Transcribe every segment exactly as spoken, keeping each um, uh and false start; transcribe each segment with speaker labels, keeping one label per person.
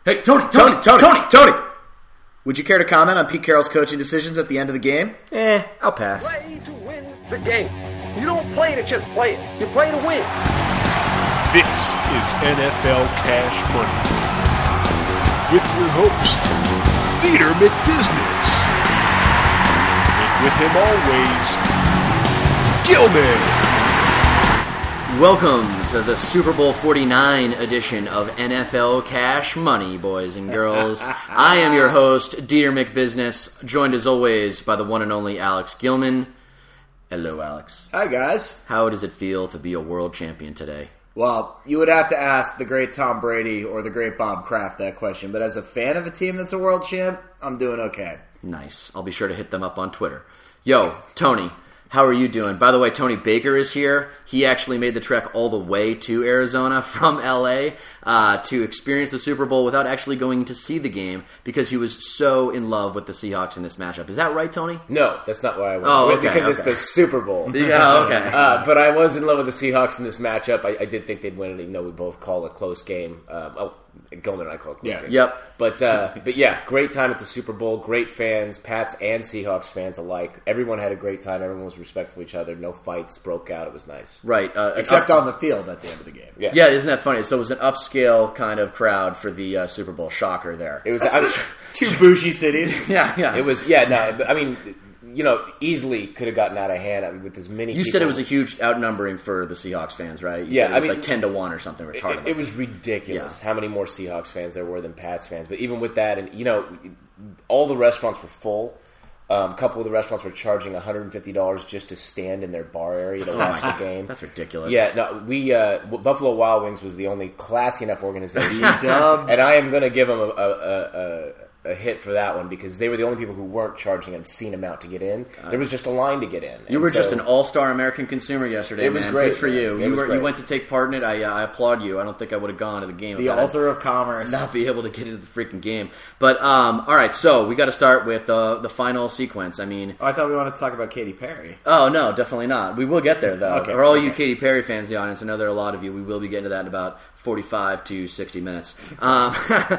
Speaker 1: Hey, Tony, Tony, Tony, Tony, Tony! Would you care to comment on Pete Carroll's coaching decisions at the end of the game?
Speaker 2: Eh, I'll pass.
Speaker 3: Play to win the game. You don't play to just play it. You play to win.
Speaker 4: This is N F L Cash Money with your host, Dieter McBusiness. And with him always, Gilman.
Speaker 2: Welcome to the Super Bowl forty-nine edition of N F L Cash Money, boys and girls. I am your host, Dieter McBusiness, joined as always by the one and only Alex Gilman. Hello, Alex.
Speaker 1: Hi, guys.
Speaker 2: How does it feel to be a world champion today?
Speaker 1: Well, you would have to ask the great Tom Brady or the great Bob Kraft that question, but as a fan of a team that's a world champ, I'm doing okay.
Speaker 2: Nice. I'll be sure to hit them up on Twitter. Yo, Tony. How are you doing? By the way, Tony Baker is here. He actually made the trek all the way to Arizona from L A uh, to experience the Super Bowl without actually going to see the game because he was so in love with the Seahawks in this matchup. Is that right, Tony?
Speaker 5: No, that's not why I went.
Speaker 2: Oh,
Speaker 5: I went
Speaker 2: okay,
Speaker 5: because
Speaker 2: okay.
Speaker 5: it's the Super Bowl.
Speaker 2: Yeah, okay.
Speaker 5: uh, but I was in love with the Seahawks in this matchup. I, I did think they'd win it, even though we both call it a close game. Um, oh, Gilman and I call it a close
Speaker 1: Yeah.
Speaker 5: game.
Speaker 2: Yep.
Speaker 5: But uh, but yeah, great time at the Super Bowl. Great fans, Pats and Seahawks fans alike. Everyone had a great time. Everyone was respectful of each other. No fights broke out. It was nice.
Speaker 2: Right. Uh,
Speaker 1: Except
Speaker 2: up-
Speaker 1: on the field at the end of the game.
Speaker 5: Yeah.
Speaker 2: Yeah, isn't that funny? So it was an upscale kind of crowd for the uh, Super Bowl. Shocker there.
Speaker 5: It was. I was
Speaker 1: Two bougie cities.
Speaker 2: yeah, yeah.
Speaker 5: it was. Yeah. No. But, I mean, you know, easily could have gotten out of hand I mean, with as many.
Speaker 2: You
Speaker 5: people.
Speaker 2: said it was a huge outnumbering for the Seahawks fans, right? You
Speaker 5: Yeah,
Speaker 2: said it was
Speaker 5: I mean,
Speaker 2: like ten to one or something retarded.
Speaker 5: It, it was ridiculous
Speaker 2: Yeah.
Speaker 5: how many more Seahawks fans there were than Pats fans. But even with that, and you know, all the restaurants were full. Um, a couple of the restaurants were charging one hundred fifty dollars just to stand in their bar area to watch the game.
Speaker 2: That's ridiculous.
Speaker 5: Yeah, no, we uh, Buffalo Wild Wings was the only classy enough organization,
Speaker 1: Dubs.
Speaker 5: and I am going to give them a, a, a, a hit for that one because they were the only people who weren't charging an obscene amount to get in. There was just a line to get in.
Speaker 2: You
Speaker 5: And
Speaker 2: were
Speaker 5: so,
Speaker 2: just an all-star American consumer yesterday,
Speaker 5: It was
Speaker 2: man.
Speaker 5: great,
Speaker 2: Good for
Speaker 5: man.
Speaker 2: you.
Speaker 5: It
Speaker 2: You,
Speaker 5: was
Speaker 2: were, you
Speaker 5: great.
Speaker 2: went to take part in it. I, uh, I applaud you. I don't think I would have gone to the game.
Speaker 1: The
Speaker 2: if I
Speaker 1: author of commerce.
Speaker 2: not be able to get into the freaking game. But um, all right, so we got to start with uh, the final sequence. I mean,
Speaker 1: Oh, I thought we wanted to talk about Katy Perry.
Speaker 2: oh no, definitely not. We will get there though.
Speaker 1: Okay,
Speaker 2: For all you
Speaker 1: okay.
Speaker 2: Katy Perry fans in the audience, I know there are a lot of you. We will be getting to that in about forty-five to sixty minutes. Um,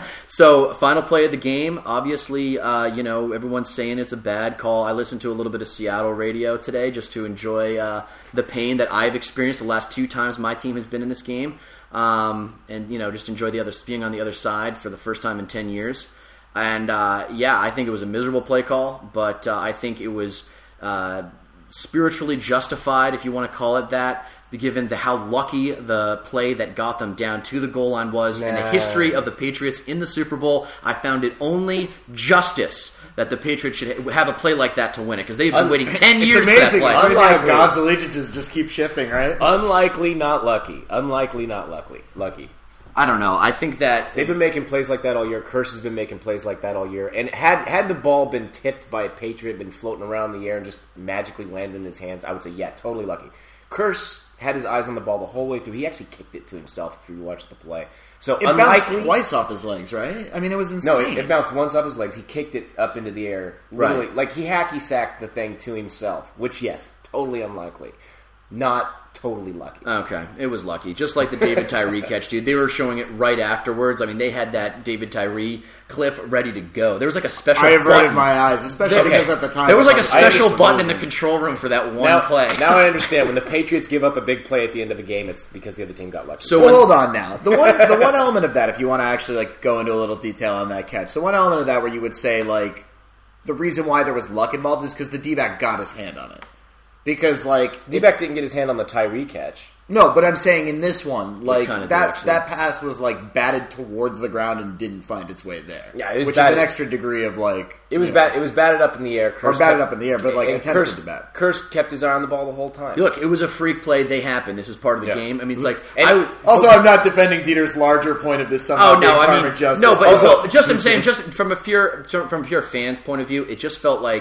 Speaker 2: so, final play of the game. Obviously, uh, you know, everyone's saying it's a bad call. I listened to a little bit of Seattle radio today just to enjoy uh, the pain that I've experienced the last two times my team has been in this game. Um, and, you know, just enjoy the other being on the other side for the first time in ten years. And, uh, yeah, I think it was a miserable play call, but uh, I think it was uh, spiritually justified, if you want to call it that, given the, how lucky the play that got them down to the goal line was in the
Speaker 5: Nah.
Speaker 2: history of the Patriots in the Super Bowl. I found it only justice that the Patriots should have a play like that to win it, because they've been
Speaker 5: Un-
Speaker 2: waiting ten
Speaker 1: It's
Speaker 2: years
Speaker 1: amazing.
Speaker 2: for
Speaker 1: It's
Speaker 2: that play.
Speaker 1: amazing how
Speaker 5: Unlikely.
Speaker 1: God's allegiances just keep shifting, right?
Speaker 5: unlikely, not lucky. Unlikely, not lucky. Lucky.
Speaker 2: I don't know. I think that
Speaker 5: They've been making plays like that all year. Curse has been making plays like that all year. And had had the ball been tipped by a Patriot, been floating around in the air and just magically landed in his hands, I would say, yeah, totally lucky. Curse had his eyes on the ball the whole way through. He actually kicked it to himself if you watched the play. So
Speaker 1: It bounced
Speaker 5: unlikely,
Speaker 1: twice off his legs, right? I mean, it was
Speaker 5: no,
Speaker 1: insane.
Speaker 5: it, it bounced once off his legs. He kicked it up into the air. Literally,
Speaker 2: Right.
Speaker 5: like he hacky sacked the thing to himself, which, yes, totally unlikely. Not totally lucky.
Speaker 2: Okay, it was lucky. Just like the David Tyree catch, dude. They were showing it right afterwards. I mean, they had that David Tyree clip ready to go. There was like a special
Speaker 1: I averted
Speaker 2: button.
Speaker 1: my eyes, especially
Speaker 5: Okay.
Speaker 1: because at the time
Speaker 2: There was like a
Speaker 1: I
Speaker 2: special
Speaker 1: just
Speaker 2: button in the
Speaker 1: amazing.
Speaker 2: control room for that one
Speaker 5: now,
Speaker 2: play.
Speaker 5: now I understand when the Patriots give up a big play at the end of a game, it's because the other team got lucky.
Speaker 2: So
Speaker 1: Well,
Speaker 2: when-
Speaker 1: hold on now. The one, the one element of that, if you want to actually like go into a little detail on that catch, the one element of that where you would say like the reason why there was luck involved is because the D-back got his hand on it. Because like
Speaker 5: D-back didn't get his hand on the Tyree catch.
Speaker 1: no, but I'm saying in this one, like
Speaker 2: kinda did,
Speaker 1: that
Speaker 2: actually.
Speaker 1: that pass was like batted towards the ground and didn't find its way there.
Speaker 5: Yeah, it was
Speaker 1: which
Speaker 5: batted-
Speaker 1: is an extra degree of like
Speaker 5: It was
Speaker 1: you know,
Speaker 5: bat. It was batted up in the air. Curse
Speaker 1: Or batted
Speaker 5: kept-
Speaker 1: up in the air, but, like,
Speaker 5: and
Speaker 1: attempted
Speaker 5: Curse,
Speaker 1: to bat.
Speaker 5: Curse kept his eye on the ball the whole time.
Speaker 2: Look, it was a freak play. They happened. This is part of the
Speaker 5: Yeah.
Speaker 2: game. I mean, it's like
Speaker 5: And-
Speaker 2: I would.
Speaker 1: Also, I'm not defending Dieter's larger point of this somehow
Speaker 2: Oh
Speaker 1: being
Speaker 2: no! I
Speaker 1: karmic
Speaker 2: mean,
Speaker 1: justice.
Speaker 2: no, but
Speaker 1: Also-
Speaker 2: well, just I'm saying, just from a pure from a pure fan's point of view, it just felt like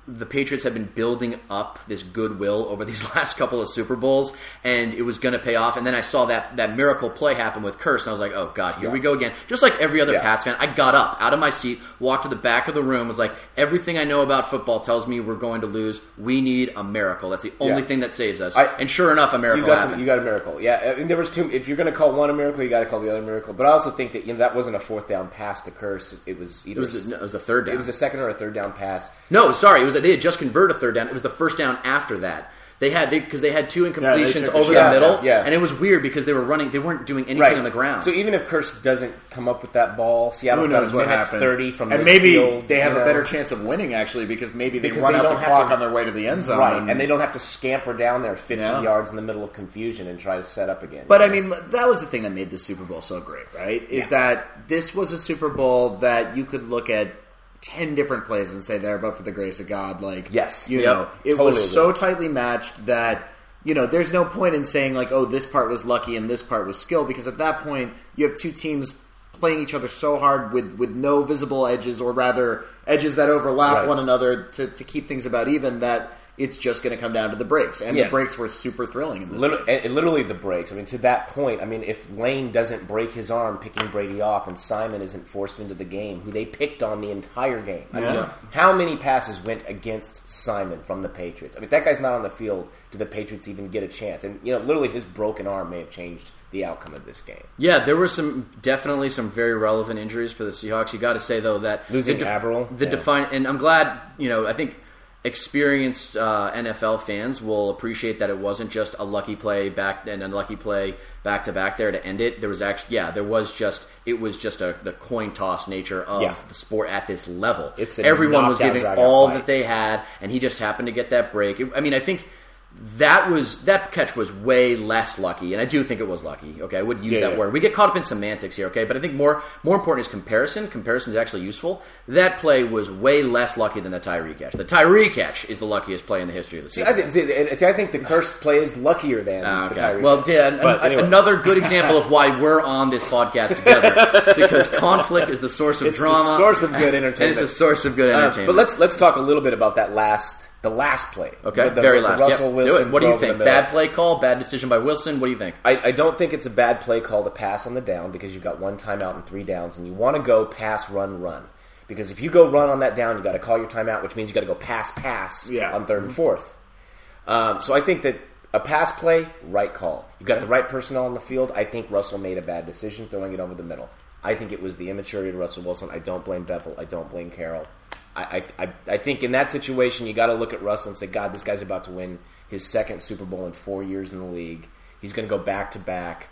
Speaker 2: the Patriots have been building up this goodwill over these last couple of Super Bowls, and it was going to pay off. And then I saw that, that miracle play happen with Kearse, and I was like, oh, God, here yeah. we go again. Just like every other yeah. Pats fan, I got up out of my seat, walked to the back of the room, was like, everything I know about football tells me we're going to lose. We need a miracle. That's the only yeah. thing that saves us. I, and sure enough, a miracle
Speaker 5: you got
Speaker 2: happened.
Speaker 5: To, you got a miracle. Yeah, I mean, there was two. If you're going to call one a miracle, you got to call the other a miracle. But I also think that you know that wasn't a fourth down pass to Kearse. It was either
Speaker 2: it was, a, it was a third down.
Speaker 5: It was a second or a third down pass.
Speaker 2: No, sorry, it was they had just converted a third down. It was the first down after that. They had because they, they had two incompletions yeah, over
Speaker 5: yeah,
Speaker 2: the middle,
Speaker 5: yeah, yeah.
Speaker 2: and it was weird because they were running. They weren't doing anything
Speaker 5: right.
Speaker 2: on the ground.
Speaker 5: So even if Kearse doesn't come up with that ball, Seattle's got a minute thirty from
Speaker 1: and
Speaker 5: the
Speaker 1: maybe
Speaker 5: field,
Speaker 1: they have
Speaker 5: you know?
Speaker 1: a better chance of winning actually because maybe they
Speaker 5: because
Speaker 1: run
Speaker 5: they
Speaker 1: out
Speaker 5: don't
Speaker 1: the
Speaker 5: have
Speaker 1: clock
Speaker 5: to,
Speaker 1: on their way to the end zone,
Speaker 5: right?
Speaker 1: And,
Speaker 5: and they don't have to scamper down there fifty
Speaker 1: yeah.
Speaker 5: yards in the middle of confusion and try to set up again.
Speaker 1: But I mean, that was the thing that made the Super Bowl so great, right? Is yeah. that this was a Super Bowl that you could look at ten different plays and say there, but for the grace of God, like
Speaker 5: yes,
Speaker 1: you
Speaker 5: yep.
Speaker 1: know, it
Speaker 5: totally
Speaker 1: was
Speaker 5: agree.
Speaker 1: so tightly matched that. You know, there's no point in saying, like, oh, this part was lucky and this part was skill, because at that point, you have two teams playing each other so hard with, with no visible edges, or rather, edges that overlap
Speaker 5: right.
Speaker 1: one another to, to keep things about even, that it's just going to come down to the breaks. And
Speaker 5: yeah.
Speaker 1: the breaks were super thrilling in this
Speaker 5: literally,
Speaker 1: game.
Speaker 5: and literally the breaks. I mean, to that point, I mean, if Lane doesn't break his arm picking Brady off and Simon isn't forced into the game, who they picked on the entire game. I
Speaker 1: yeah.
Speaker 5: mean, how many passes went against Simon from the Patriots? I mean, if that guy's not on the field, do the Patriots even get a chance? And, you know, literally his broken arm may have changed the outcome of this game.
Speaker 2: Yeah, there were some definitely some very relevant injuries for the Seahawks. You got to say, though, that
Speaker 5: losing
Speaker 2: the def-
Speaker 5: Averill,
Speaker 2: the
Speaker 5: yeah.
Speaker 2: define, and I'm glad, you know, I think experienced uh, N F L fans will appreciate that it wasn't just a lucky play back and a lucky play back to back there to end it. There was actually, yeah, there was just it was just a the coin toss nature of
Speaker 5: yeah.
Speaker 2: the sport at this level.
Speaker 5: It's
Speaker 2: everyone was giving all
Speaker 5: fight.
Speaker 2: that they had, and he just happened to get that break. It, I mean, I think. That was that catch was way less lucky, and I do think it was lucky. Okay, I would use
Speaker 5: yeah,
Speaker 2: that
Speaker 5: yeah.
Speaker 2: word. We get caught up in semantics here, okay, but I think more more important is comparison. Comparison is actually useful. That play was way less lucky than the Tyree catch. The Tyree catch is the luckiest play in the history of the
Speaker 5: see,
Speaker 2: season.
Speaker 5: I think, see, I think the Kearse play is luckier than
Speaker 2: uh, okay.
Speaker 5: the Tyree
Speaker 2: well,
Speaker 5: catch.
Speaker 2: yeah, an,
Speaker 5: but
Speaker 2: an,
Speaker 5: anyway.
Speaker 2: another good example of why we're on this podcast together. It's because conflict is the source of
Speaker 5: it's
Speaker 2: drama,
Speaker 5: the source of good entertainment,
Speaker 2: and it's a source of good entertainment.
Speaker 5: Uh, but let's let's talk a little bit about that last. The last play.
Speaker 2: Okay,
Speaker 5: the,
Speaker 2: very
Speaker 5: the
Speaker 2: last.
Speaker 5: Russell
Speaker 2: Yep.
Speaker 5: Wilson
Speaker 2: Do it. What do you
Speaker 5: throw in
Speaker 2: think?
Speaker 5: the middle.
Speaker 2: Bad play call? Bad decision by Wilson? What do you think?
Speaker 5: I, I don't think it's a bad play call to pass on the down because you've got one timeout and three downs, and you want to go pass, run, run. Because if you go run on that down, you got to call your timeout, which means you got to go pass, pass
Speaker 1: yeah.
Speaker 5: on third and fourth. Um, so I think that a pass play, right call. You've got the right personnel on the field. I think Russell made a bad decision throwing it over the middle. I think it was the immaturity of Russell Wilson. I don't blame Bevel. I don't blame Carroll. I, I I think in that situation, you got to look at Russell and say, God, this guy's about to win his second Super Bowl in four years in the league. He's going to go back to back,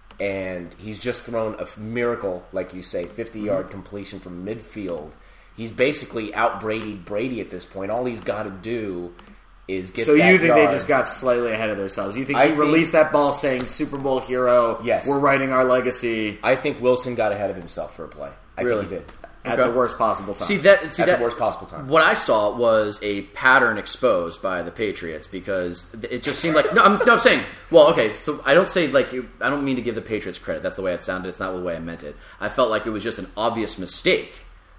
Speaker 5: and he's just thrown a miracle, like you say, fifty-yard mm-hmm. completion from midfield. He's basically out Brady'd Brady at this point. All he's got to do is get.
Speaker 1: So
Speaker 5: that
Speaker 1: you think
Speaker 5: yard.
Speaker 1: they just got slightly ahead of themselves? You think
Speaker 5: I
Speaker 1: he
Speaker 5: think,
Speaker 1: released that ball saying Super Bowl hero?
Speaker 5: Yes,
Speaker 1: we're writing our legacy.
Speaker 5: I think Wilson got ahead of himself for a play. I
Speaker 2: really?
Speaker 5: think he did.
Speaker 1: At
Speaker 2: okay.
Speaker 1: the worst possible time.
Speaker 2: See that? See
Speaker 5: At
Speaker 2: that,
Speaker 5: the worst possible time.
Speaker 2: What I saw was a pattern exposed by the Patriots because it just seemed like no. I'm, no, I'm saying well, okay. So I don't say like I don't mean to give the Patriots credit. That's the way it sounded. It's not the way I meant it. I felt like it was just an obvious mistake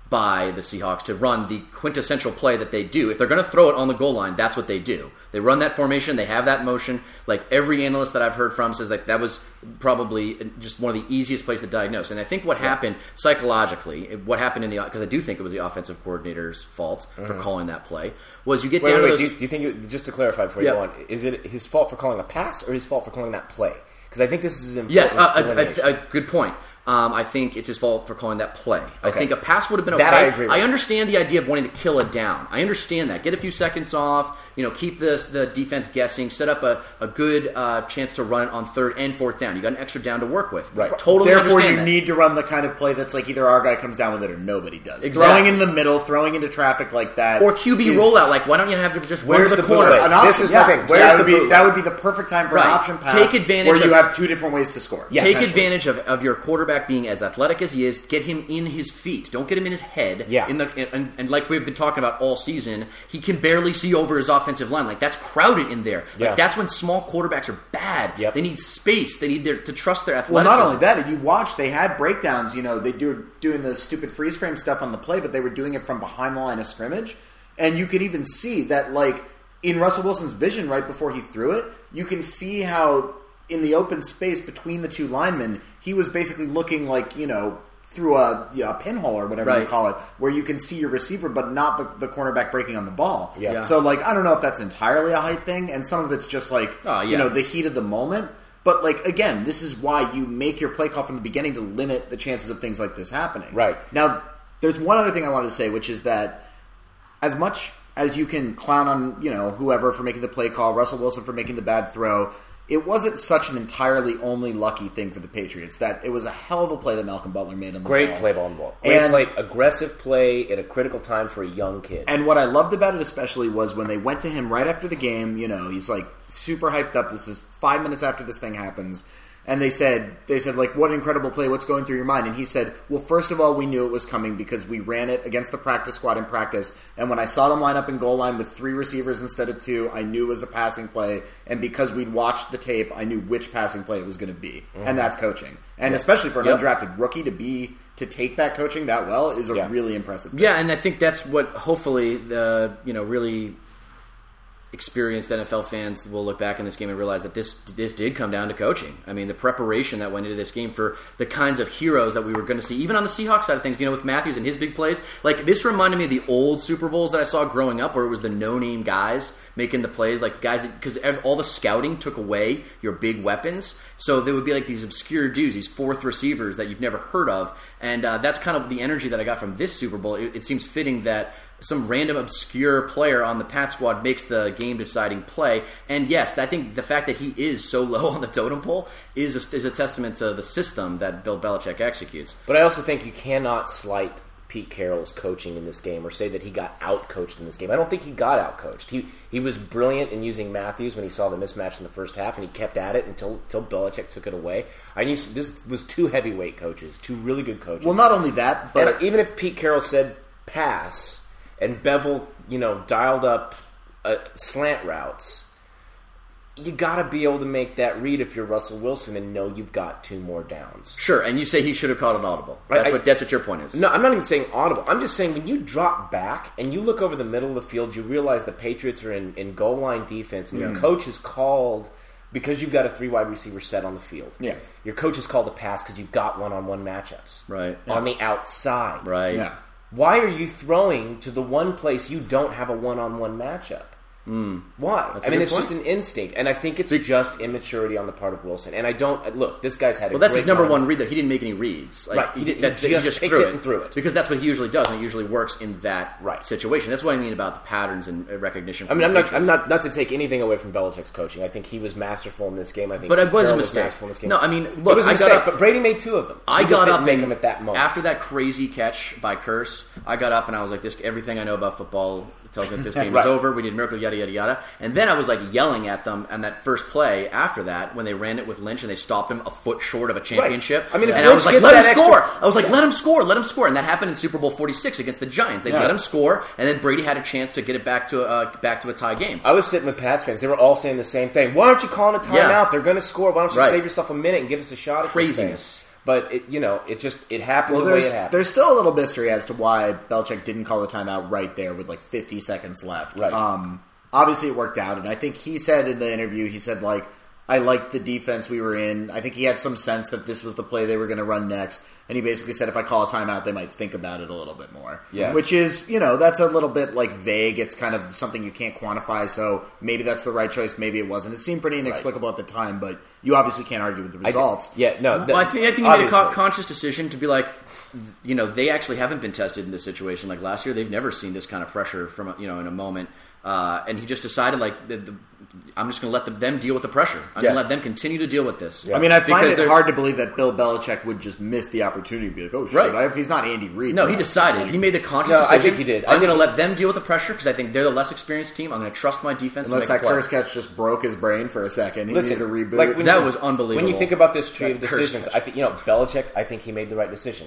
Speaker 2: by the Seahawks to run the quintessential play that they do. If they're going to throw it on the goal line, that's what they do. They run that formation. They have that motion. Like every analyst that I've heard from says like that was probably just one of the easiest plays to diagnose. And I think what yeah. happened psychologically, what happened in the because I do think it was the offensive coordinator's fault mm-hmm. for calling that play was you get
Speaker 5: wait,
Speaker 2: down
Speaker 5: wait,
Speaker 2: to
Speaker 5: wait.
Speaker 2: those.
Speaker 5: Do you, do you think you, just to clarify before
Speaker 2: yeah.
Speaker 5: you go on, is it his fault for calling a pass or his fault for calling that play? Because I think this is important.
Speaker 2: Yes, uh, a, a, a good point. Um, I think it's his fault for calling that play.
Speaker 5: Okay.
Speaker 2: I think a pass would have been okay.
Speaker 5: That I agree with.
Speaker 2: I understand the idea of wanting to kill a down. I understand that. Get a few seconds off, you know, keep the, the defense guessing, set up a, a good uh, chance to run it on third and fourth down. You got an extra down to work with.
Speaker 5: Right.
Speaker 2: Totally
Speaker 1: Therefore,
Speaker 2: understand
Speaker 1: you
Speaker 2: that.
Speaker 1: need to run the kind of play that's like either our guy comes down with it or nobody does.
Speaker 2: Exactly.
Speaker 1: Throwing in the middle, throwing into traffic like that.
Speaker 2: Or Q B
Speaker 1: is,
Speaker 2: rollout. Like, why don't you have to just run
Speaker 5: Where's
Speaker 2: to the,
Speaker 5: the
Speaker 2: corner?
Speaker 5: bootleg?
Speaker 1: An option,
Speaker 5: This is
Speaker 1: yeah.
Speaker 5: my thing.
Speaker 1: So
Speaker 5: Where's
Speaker 1: that
Speaker 5: the
Speaker 1: would be
Speaker 5: bootleg?
Speaker 1: that would be the perfect time for
Speaker 2: Right.
Speaker 1: an option pass.
Speaker 2: Take advantage
Speaker 1: where you
Speaker 2: of-
Speaker 1: have two different ways to score.
Speaker 5: Yes.
Speaker 2: Take
Speaker 5: That's
Speaker 2: advantage of, of your quarterback being as athletic as he is. Get him in his feet. Don't get him in his head.
Speaker 5: Yeah.
Speaker 2: In the and, and like we've been talking about all season, he can barely see over his offensive line. Like that's crowded in there. Like
Speaker 5: Yeah.
Speaker 2: that's when small quarterbacks are bad.
Speaker 5: Yep.
Speaker 2: They need space. They need their, to trust their
Speaker 1: Well,
Speaker 2: athleticism.
Speaker 1: not only that, if you watch, they had breakdowns. You know, they do doing the stupid freeze frame stuff on the play, but they were doing it from behind the line of scrimmage. And you can even see that, like, in Russell Wilson's vision right before he threw it, you can see how in the open space between the two linemen, he was basically looking like, you know, through a, you know, a pinhole or whatever
Speaker 2: right.
Speaker 1: you call it, where you can see your receiver, but not the, the cornerback breaking on the ball.
Speaker 5: Yeah.
Speaker 2: Yeah.
Speaker 1: So, like, I don't know if that's entirely a height thing, and some of it's just, like,
Speaker 2: oh, yeah.
Speaker 1: you know, the heat of the moment. But, like, again, this is why you make your play call from the beginning to limit the chances of things like this happening.
Speaker 5: Right.
Speaker 1: Now, there's one other thing I wanted to say, which is that as much as you can clown on, you know, whoever for making the play call, Russell Wilson for making the bad throw, it wasn't such an entirely only lucky thing for the Patriots. That it was a hell of a play that Malcolm Butler made on the
Speaker 5: Great
Speaker 1: ball.
Speaker 5: play on the ball. Great
Speaker 1: And-
Speaker 5: play, aggressive play at a critical time for a young kid.
Speaker 1: And what I loved about it especially was when they went to him right after the game, you know, he's like super hyped up. This is five minutes after this thing happens. And they said, they said, like, what an incredible play, what's going through your mind? And he said, well, first of all, we knew it was coming because we ran it against the practice squad in practice. And when I saw them line up in goal line with three receivers instead of two, I knew it was a passing play. And because we'd watched the tape, I knew which passing play it was going to be. Mm-hmm. And that's coaching. And yep. especially for an yep. undrafted rookie to be to take that coaching that well is a yeah. really impressive thing.
Speaker 2: Yeah, and I think that's what hopefully the, you know, really experienced N F L fans will look back in this game and realize that this this did come down to coaching. I mean, the preparation that went into this game for the kinds of heroes that we were going to see, even on the Seahawks side of things, you know, with Matthews and his big plays. Like, this reminded me of the old Super Bowls that I saw growing up where it was the no-name guys making the plays, like the guys, because all the scouting took away your big weapons. So there would be like these obscure dudes, these fourth receivers that you've never heard of. And uh, that's kind of the energy that I got from this Super Bowl. It, it seems fitting that some random obscure player on the Pat squad makes the game-deciding play. And yes, I think the fact that he is so low on the totem pole is a, is a testament to the system that Bill Belichick executes.
Speaker 5: But I also think you cannot slight Pete Carroll's coaching in this game or say that he got out-coached in this game. I don't think he got out-coached. He he was brilliant in using Matthews when he saw the mismatch in the first half, and he kept at it until, until Belichick took it away. I knew this was two heavyweight coaches, two really good coaches.
Speaker 1: Well, not only that, but...
Speaker 5: And even if Pete Carroll said pass... and Bevel, you know, dialed up uh, slant routes, you got to be able to make that read if you're Russell Wilson and know you've got two more downs.
Speaker 2: Sure, and you say he should have called an audible. That's
Speaker 5: I,
Speaker 2: what that's what your point is.
Speaker 5: No, I'm not even saying audible. I'm just saying when you drop back and you look over the middle of the field, you realize the Patriots are in, in goal line defense, and mm. your coach has called, because you've got a three wide receiver set on the field.
Speaker 1: Yeah.
Speaker 5: Your coach has called a pass because you've got one-on-one matchups.
Speaker 2: Right.
Speaker 5: On
Speaker 1: yeah.
Speaker 5: the outside.
Speaker 2: Right.
Speaker 1: Yeah.
Speaker 5: Why are you throwing to the one place you don't have a one-on-one matchup?
Speaker 2: Mm.
Speaker 5: Why?
Speaker 2: That's
Speaker 5: I mean, it's
Speaker 2: point.
Speaker 5: just an instinct, and I think it's just immaturity on the part of Wilson. And I don't look. This guy's had a
Speaker 2: well. That's
Speaker 5: great
Speaker 2: his number
Speaker 5: run.
Speaker 2: one read. That he didn't make any reads. Like,
Speaker 5: right.
Speaker 2: He, did, that's,
Speaker 5: he
Speaker 2: he
Speaker 5: just,
Speaker 2: just
Speaker 5: picked
Speaker 2: threw
Speaker 5: it and threw it
Speaker 2: because that's what he usually does, and it usually works in that right. situation. That's what I mean about the patterns and recognition.
Speaker 5: I mean, I'm not. I'm not. Not to take anything away from Belichick's coaching. I think he was masterful in this game. I think,
Speaker 2: but it was
Speaker 5: Carroll
Speaker 2: a mistake.
Speaker 5: Was masterful in this game.
Speaker 2: No, I mean, look,
Speaker 5: it was a
Speaker 2: I
Speaker 5: mistake.
Speaker 2: got up,
Speaker 5: but Brady made two of them.
Speaker 2: I
Speaker 5: he
Speaker 2: got
Speaker 5: just didn't
Speaker 2: up
Speaker 5: make
Speaker 2: and,
Speaker 5: them at that moment.
Speaker 2: After that crazy catch by Curse, I got up and I was like, "This everything I know about football tells me that this game
Speaker 5: right.
Speaker 2: is over. We need a miracle, yada yada yada." And then I was like yelling at them on that first play after that when they ran it with Lynch and they stopped him a foot short of a championship.
Speaker 5: Right. I mean, if
Speaker 2: and
Speaker 5: Lynch
Speaker 2: I was like,
Speaker 5: gets
Speaker 2: "Let him
Speaker 5: that
Speaker 2: score!"
Speaker 5: extra-
Speaker 2: I was like,
Speaker 5: yeah.
Speaker 2: "Let him score! Let him score!" And that happened in Super Bowl forty-six against the Giants. They
Speaker 1: yeah.
Speaker 2: let him score, and then Brady had a chance to get it back to a uh, back to a tie game.
Speaker 5: I was sitting with Pats fans. They were all saying the same thing. Why aren't you calling a timeout?
Speaker 2: Yeah.
Speaker 5: They're going to score. Why don't you
Speaker 2: Right.
Speaker 5: save yourself a minute and give us a shot at
Speaker 2: Craziness.
Speaker 5: this thing? But it, you know, it just it happened
Speaker 1: Well,
Speaker 5: the way
Speaker 1: there's
Speaker 5: it happened.
Speaker 1: there's still a little mystery as to why Belichick didn't call the timeout right there with like fifty seconds left.
Speaker 5: Right.
Speaker 1: Um, obviously, it worked out, and I think he said in the interview, he said like, "I liked the defense we were in." I think he had some sense that this was the play they were going to run next, and he basically said if I call a timeout, they might think about it a little bit more.
Speaker 5: Yeah.
Speaker 1: Which is, you know, that's a little bit like vague. It's kind of something you can't quantify. So maybe that's the right choice. Maybe it wasn't. It seemed pretty inexplicable right. at the time, but you obviously can't argue with the results.
Speaker 5: I, yeah, no.
Speaker 2: Well, I think I think he made a co- conscious decision to be like, you know, they actually haven't been tested in this situation. Like last year, they've never seen this kind of pressure from you know in a moment, uh, and he just decided like, the, the, I'm just going to let the, them deal with the pressure. I'm
Speaker 5: yeah.
Speaker 2: going to let them continue to deal with this.
Speaker 1: Yeah. I mean, I find
Speaker 2: because
Speaker 1: it hard to believe that Bill Belichick would just miss the opportunity to be like, oh shit,
Speaker 2: right.
Speaker 1: I, he's not Andy Reid.
Speaker 2: No, he decided. He made the conscious
Speaker 5: no,
Speaker 2: decision.
Speaker 5: I think he did.
Speaker 2: I'm
Speaker 5: going
Speaker 2: to let them deal with the pressure because I think they're the less experienced team. I'm going to trust my defense.
Speaker 1: Unless
Speaker 2: to make
Speaker 1: that
Speaker 2: a play.
Speaker 1: curse catch just broke his brain for a second. He
Speaker 5: Listen,
Speaker 1: needed to reboot.
Speaker 5: like when
Speaker 2: that
Speaker 5: you,
Speaker 2: was unbelievable.
Speaker 5: When you think about this tree
Speaker 2: that
Speaker 5: of decisions, I think you know Belichick. I think he made the right decision.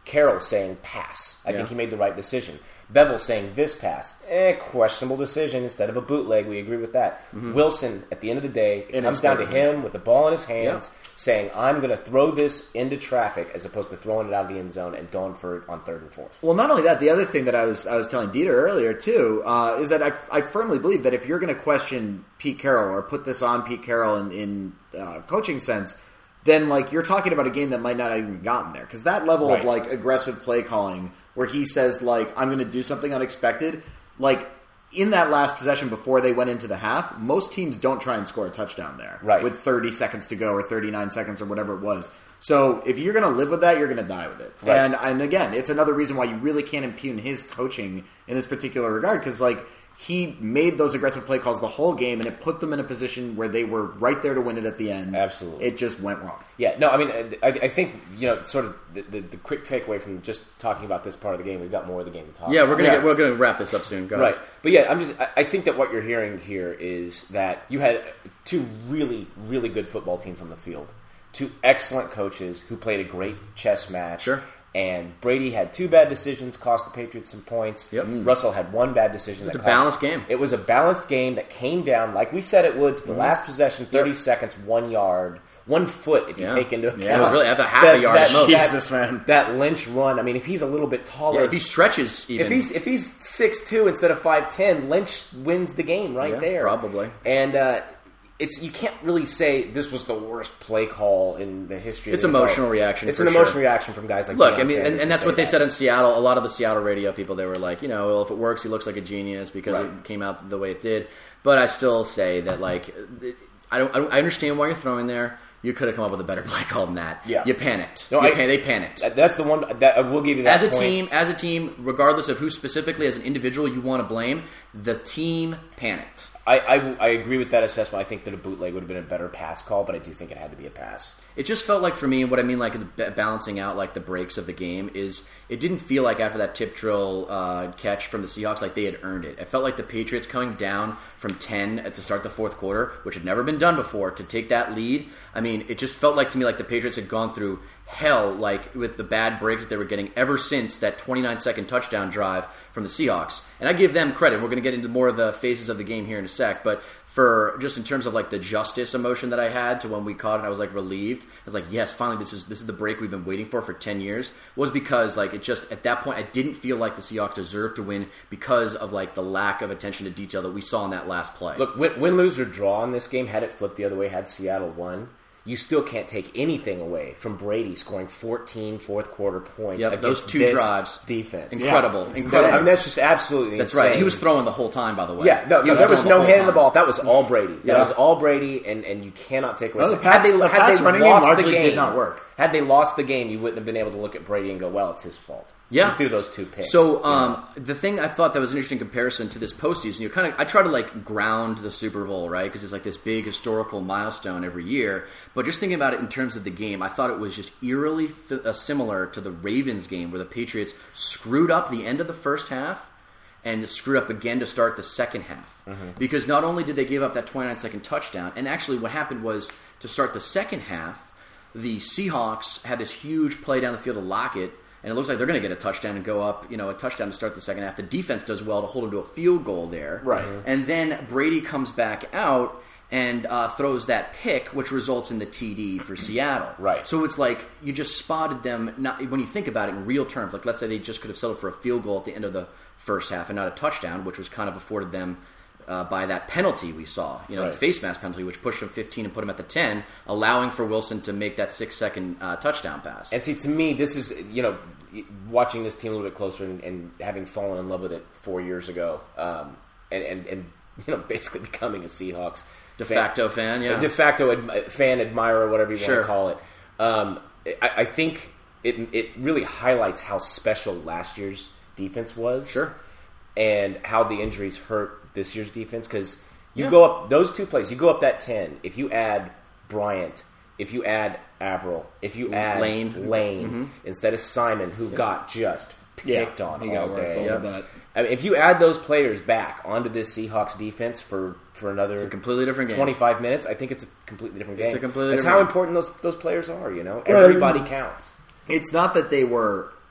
Speaker 5: Carroll saying pass. I
Speaker 2: Yeah.
Speaker 5: think he made the right decision. Bevel saying this pass. Eh, questionable decision instead of a bootleg. We agree with that.
Speaker 2: Mm-hmm.
Speaker 5: Wilson, at the end of the day, it comes down to him with the ball in his hands
Speaker 2: Yeah.
Speaker 5: saying, I'm going to throw this into traffic as opposed to throwing it out of the end zone and going for it on third and fourth.
Speaker 1: Well, not only that, the other thing that I was I was telling Dieter earlier too uh, is that I, I firmly believe that if you're going to question Pete Carroll or put this on Pete Carroll in, in uh, coaching sense, then like you're talking about a game that might not have even gotten there, because that level
Speaker 5: Right.
Speaker 1: of like aggressive play calling where he says like I'm going to do something unexpected, like in that last possession before they went into the half, most teams don't try and score a touchdown there
Speaker 5: Right.
Speaker 1: with thirty seconds to go or thirty-nine seconds or whatever it was. So if you're going to live with that, you're going to die with it.
Speaker 5: Right.
Speaker 1: And and again, it's another reason why you really can't impugn his coaching in this particular regard, because like he made those aggressive play calls the whole game, and it put them in a position where they were right there to win it at the end.
Speaker 5: Absolutely.
Speaker 1: It just went wrong.
Speaker 5: Yeah, no, I mean, I, I think, you know, sort of the, the, the quick takeaway from just talking about this part of the game, we've got more of the game to talk
Speaker 2: Yeah,
Speaker 5: about.
Speaker 2: we're gonna
Speaker 1: Yeah.
Speaker 2: get, we're gonna wrap this up soon. Go
Speaker 5: Right.
Speaker 2: ahead.
Speaker 5: But yeah, I'm just I I think that what you're hearing here is that you had two really, really good football teams on the field. Two excellent coaches who played a great chess match.
Speaker 2: Sure.
Speaker 5: And Brady had two bad decisions, cost the Patriots some points.
Speaker 2: Yep.
Speaker 5: Russell had one bad decision.
Speaker 2: Just
Speaker 5: that
Speaker 2: a
Speaker 5: cost-
Speaker 2: balanced game.
Speaker 5: It was a balanced game that came down, like we said it would, to the last possession, thirty seconds, one yard, one foot if you
Speaker 2: Yeah.
Speaker 5: take into account.
Speaker 2: Yeah, really, that's a half a yard at most.
Speaker 1: Jesus, man.
Speaker 5: That Lynch run, I mean, if he's a little bit taller.
Speaker 2: Yeah, if he stretches, even
Speaker 5: If he's if he's six two instead of five ten, Lynch wins the game right
Speaker 2: Yeah,
Speaker 5: there.
Speaker 2: probably.
Speaker 5: And uh, it's you can't really say this was the worst play call in the history.
Speaker 2: It's
Speaker 5: of the N F L.
Speaker 2: emotional reaction
Speaker 5: It's
Speaker 2: for
Speaker 5: an
Speaker 2: sure.
Speaker 5: emotional reaction from guys like
Speaker 2: Look,
Speaker 5: Deion
Speaker 2: I mean,
Speaker 5: Sanders
Speaker 2: and,
Speaker 5: to
Speaker 2: and that's
Speaker 5: say
Speaker 2: what they
Speaker 5: that.
Speaker 2: said in Seattle. A lot of the Seattle radio people, they were like, you know, well, if it works, he looks like a genius because
Speaker 5: Right.
Speaker 2: it came out the way it did. But I still say that, like, I don't, I don't, I understand why you're throwing there. You could have come up with a better play call than that.
Speaker 5: Yeah.
Speaker 2: You panicked.
Speaker 5: No,
Speaker 2: You
Speaker 5: I-
Speaker 2: pan- they panicked.
Speaker 5: That- That's the one that I will give you that
Speaker 2: As a
Speaker 5: point.
Speaker 2: team, as a team, regardless of who specifically as an individual you want to blame, the team panicked.
Speaker 5: I, I, I agree with that assessment. I think that a bootleg would have been a better pass call, but I do think it had to be a pass.
Speaker 2: It just felt like for me, what I mean, like the balancing out like the breaks of the game is, it didn't feel like after that tip drill uh, catch from the Seahawks like they had earned it. It felt like the Patriots coming down from ten to start the fourth quarter, which had never been done before, to take that lead. I mean, it just felt like to me like the Patriots had gone through hell, like with the bad breaks that they were getting ever since that twenty-nine second touchdown drive from the Seahawks. And I give them credit. We're going to get into more of the phases of the game here in a sec, but for just in terms of like the justice emotion that I had to when we caught it, I was like relieved. I was like, yes, finally, this is this is the break we've been waiting for for ten years. Was because like it just at that point I didn't feel like the Seahawks deserved to win because of like the lack of attention to detail that we saw in that last play.
Speaker 5: Look, win, win, lose, or draw in this game, had it flipped the other way, had Seattle won, you still can't take anything away from Brady scoring fourteen fourth quarter points
Speaker 2: Yep,
Speaker 5: against
Speaker 2: those two
Speaker 5: this
Speaker 2: drives.
Speaker 5: defense.
Speaker 2: Incredible,
Speaker 1: Yeah.
Speaker 2: incredible.
Speaker 5: I mean, that's just absolutely
Speaker 2: That's
Speaker 5: insane.
Speaker 2: right. He was throwing the whole time, by the way.
Speaker 5: Yeah, no,
Speaker 2: He
Speaker 5: no there was
Speaker 2: throwing
Speaker 5: no
Speaker 2: whole
Speaker 5: hand in the
Speaker 2: time.
Speaker 5: ball. That was all Brady. That
Speaker 1: Yeah.
Speaker 5: was all Brady, and, and you cannot take away.
Speaker 1: No, the
Speaker 5: Had
Speaker 1: pass-
Speaker 5: they-
Speaker 1: the
Speaker 5: had
Speaker 1: pass
Speaker 5: they
Speaker 1: running game
Speaker 5: lost the
Speaker 1: largely did
Speaker 5: game-
Speaker 1: not work.
Speaker 5: Had they lost the game, you wouldn't have been able to look at Brady and go, "Well, it's his fault."
Speaker 2: Yeah,
Speaker 5: he threw those two picks.
Speaker 2: So
Speaker 5: you
Speaker 2: um,
Speaker 5: know?
Speaker 2: the thing I thought that was an interesting comparison to this postseason, you kind of I try to like ground the Super Bowl, right? Because it's like this big historical milestone every year. But just thinking about it in terms of the game, I thought it was just eerily fi- uh, similar to the Ravens game, where the Patriots screwed up the end of the first half and screwed up again to start the second half.
Speaker 5: Mm-hmm.
Speaker 2: Because not only did they give up that twenty-nine second touchdown, and actually what happened was to start the second half, the Seahawks had this huge play down the field to Lockett, and it looks like they're going to get a touchdown and go up, you know, a touchdown to start the second half. The defense does well to hold them to a field goal there.
Speaker 1: Right.
Speaker 2: And then Brady comes back out and uh, throws that pick, which results in the T D for Seattle.
Speaker 5: Right.
Speaker 2: So it's like you just spotted them, not when you think about it in real terms, like let's say they just could have settled for a field goal at the end of the first half and not a touchdown, which was kind of afforded them Uh, by that penalty we saw, you know,
Speaker 5: Right.
Speaker 2: the face mask penalty, which pushed him fifteen and put him at the ten, allowing for Wilson to make that six-second uh, touchdown pass.
Speaker 5: And see, to me, this is, you know, watching this team a little bit closer and, and having fallen in love with it four years ago, um, and, and, and, you know, basically becoming a Seahawks
Speaker 2: De facto fan, yeah.
Speaker 5: a de facto ad- fan, admirer, whatever you
Speaker 2: Sure.
Speaker 5: want to call it. Um, I, I think it it really highlights how special last year's defense was.
Speaker 2: Sure.
Speaker 5: And how the injuries hurt this year's defense, because you
Speaker 2: Yeah.
Speaker 5: go up those two plays, you go up that ten. If you add Bryant, if you add Averill, if you add
Speaker 2: Lane.
Speaker 5: Lane
Speaker 2: Mm-hmm.
Speaker 5: instead of Simon, who got just
Speaker 1: Yeah,
Speaker 5: picked on
Speaker 1: he
Speaker 5: all
Speaker 1: got worked
Speaker 5: day.
Speaker 1: a little
Speaker 2: Yep.
Speaker 1: bit.
Speaker 5: I mean, if you add those players back onto this Seahawks defense for, for another
Speaker 2: It's a completely different game.
Speaker 5: twenty-five minutes, I think it's a completely different game.
Speaker 2: It's a completely
Speaker 5: That's
Speaker 2: different
Speaker 5: how
Speaker 2: game.
Speaker 5: important those those players are. You know,
Speaker 1: Well,
Speaker 5: everybody counts.
Speaker 1: It's not that they were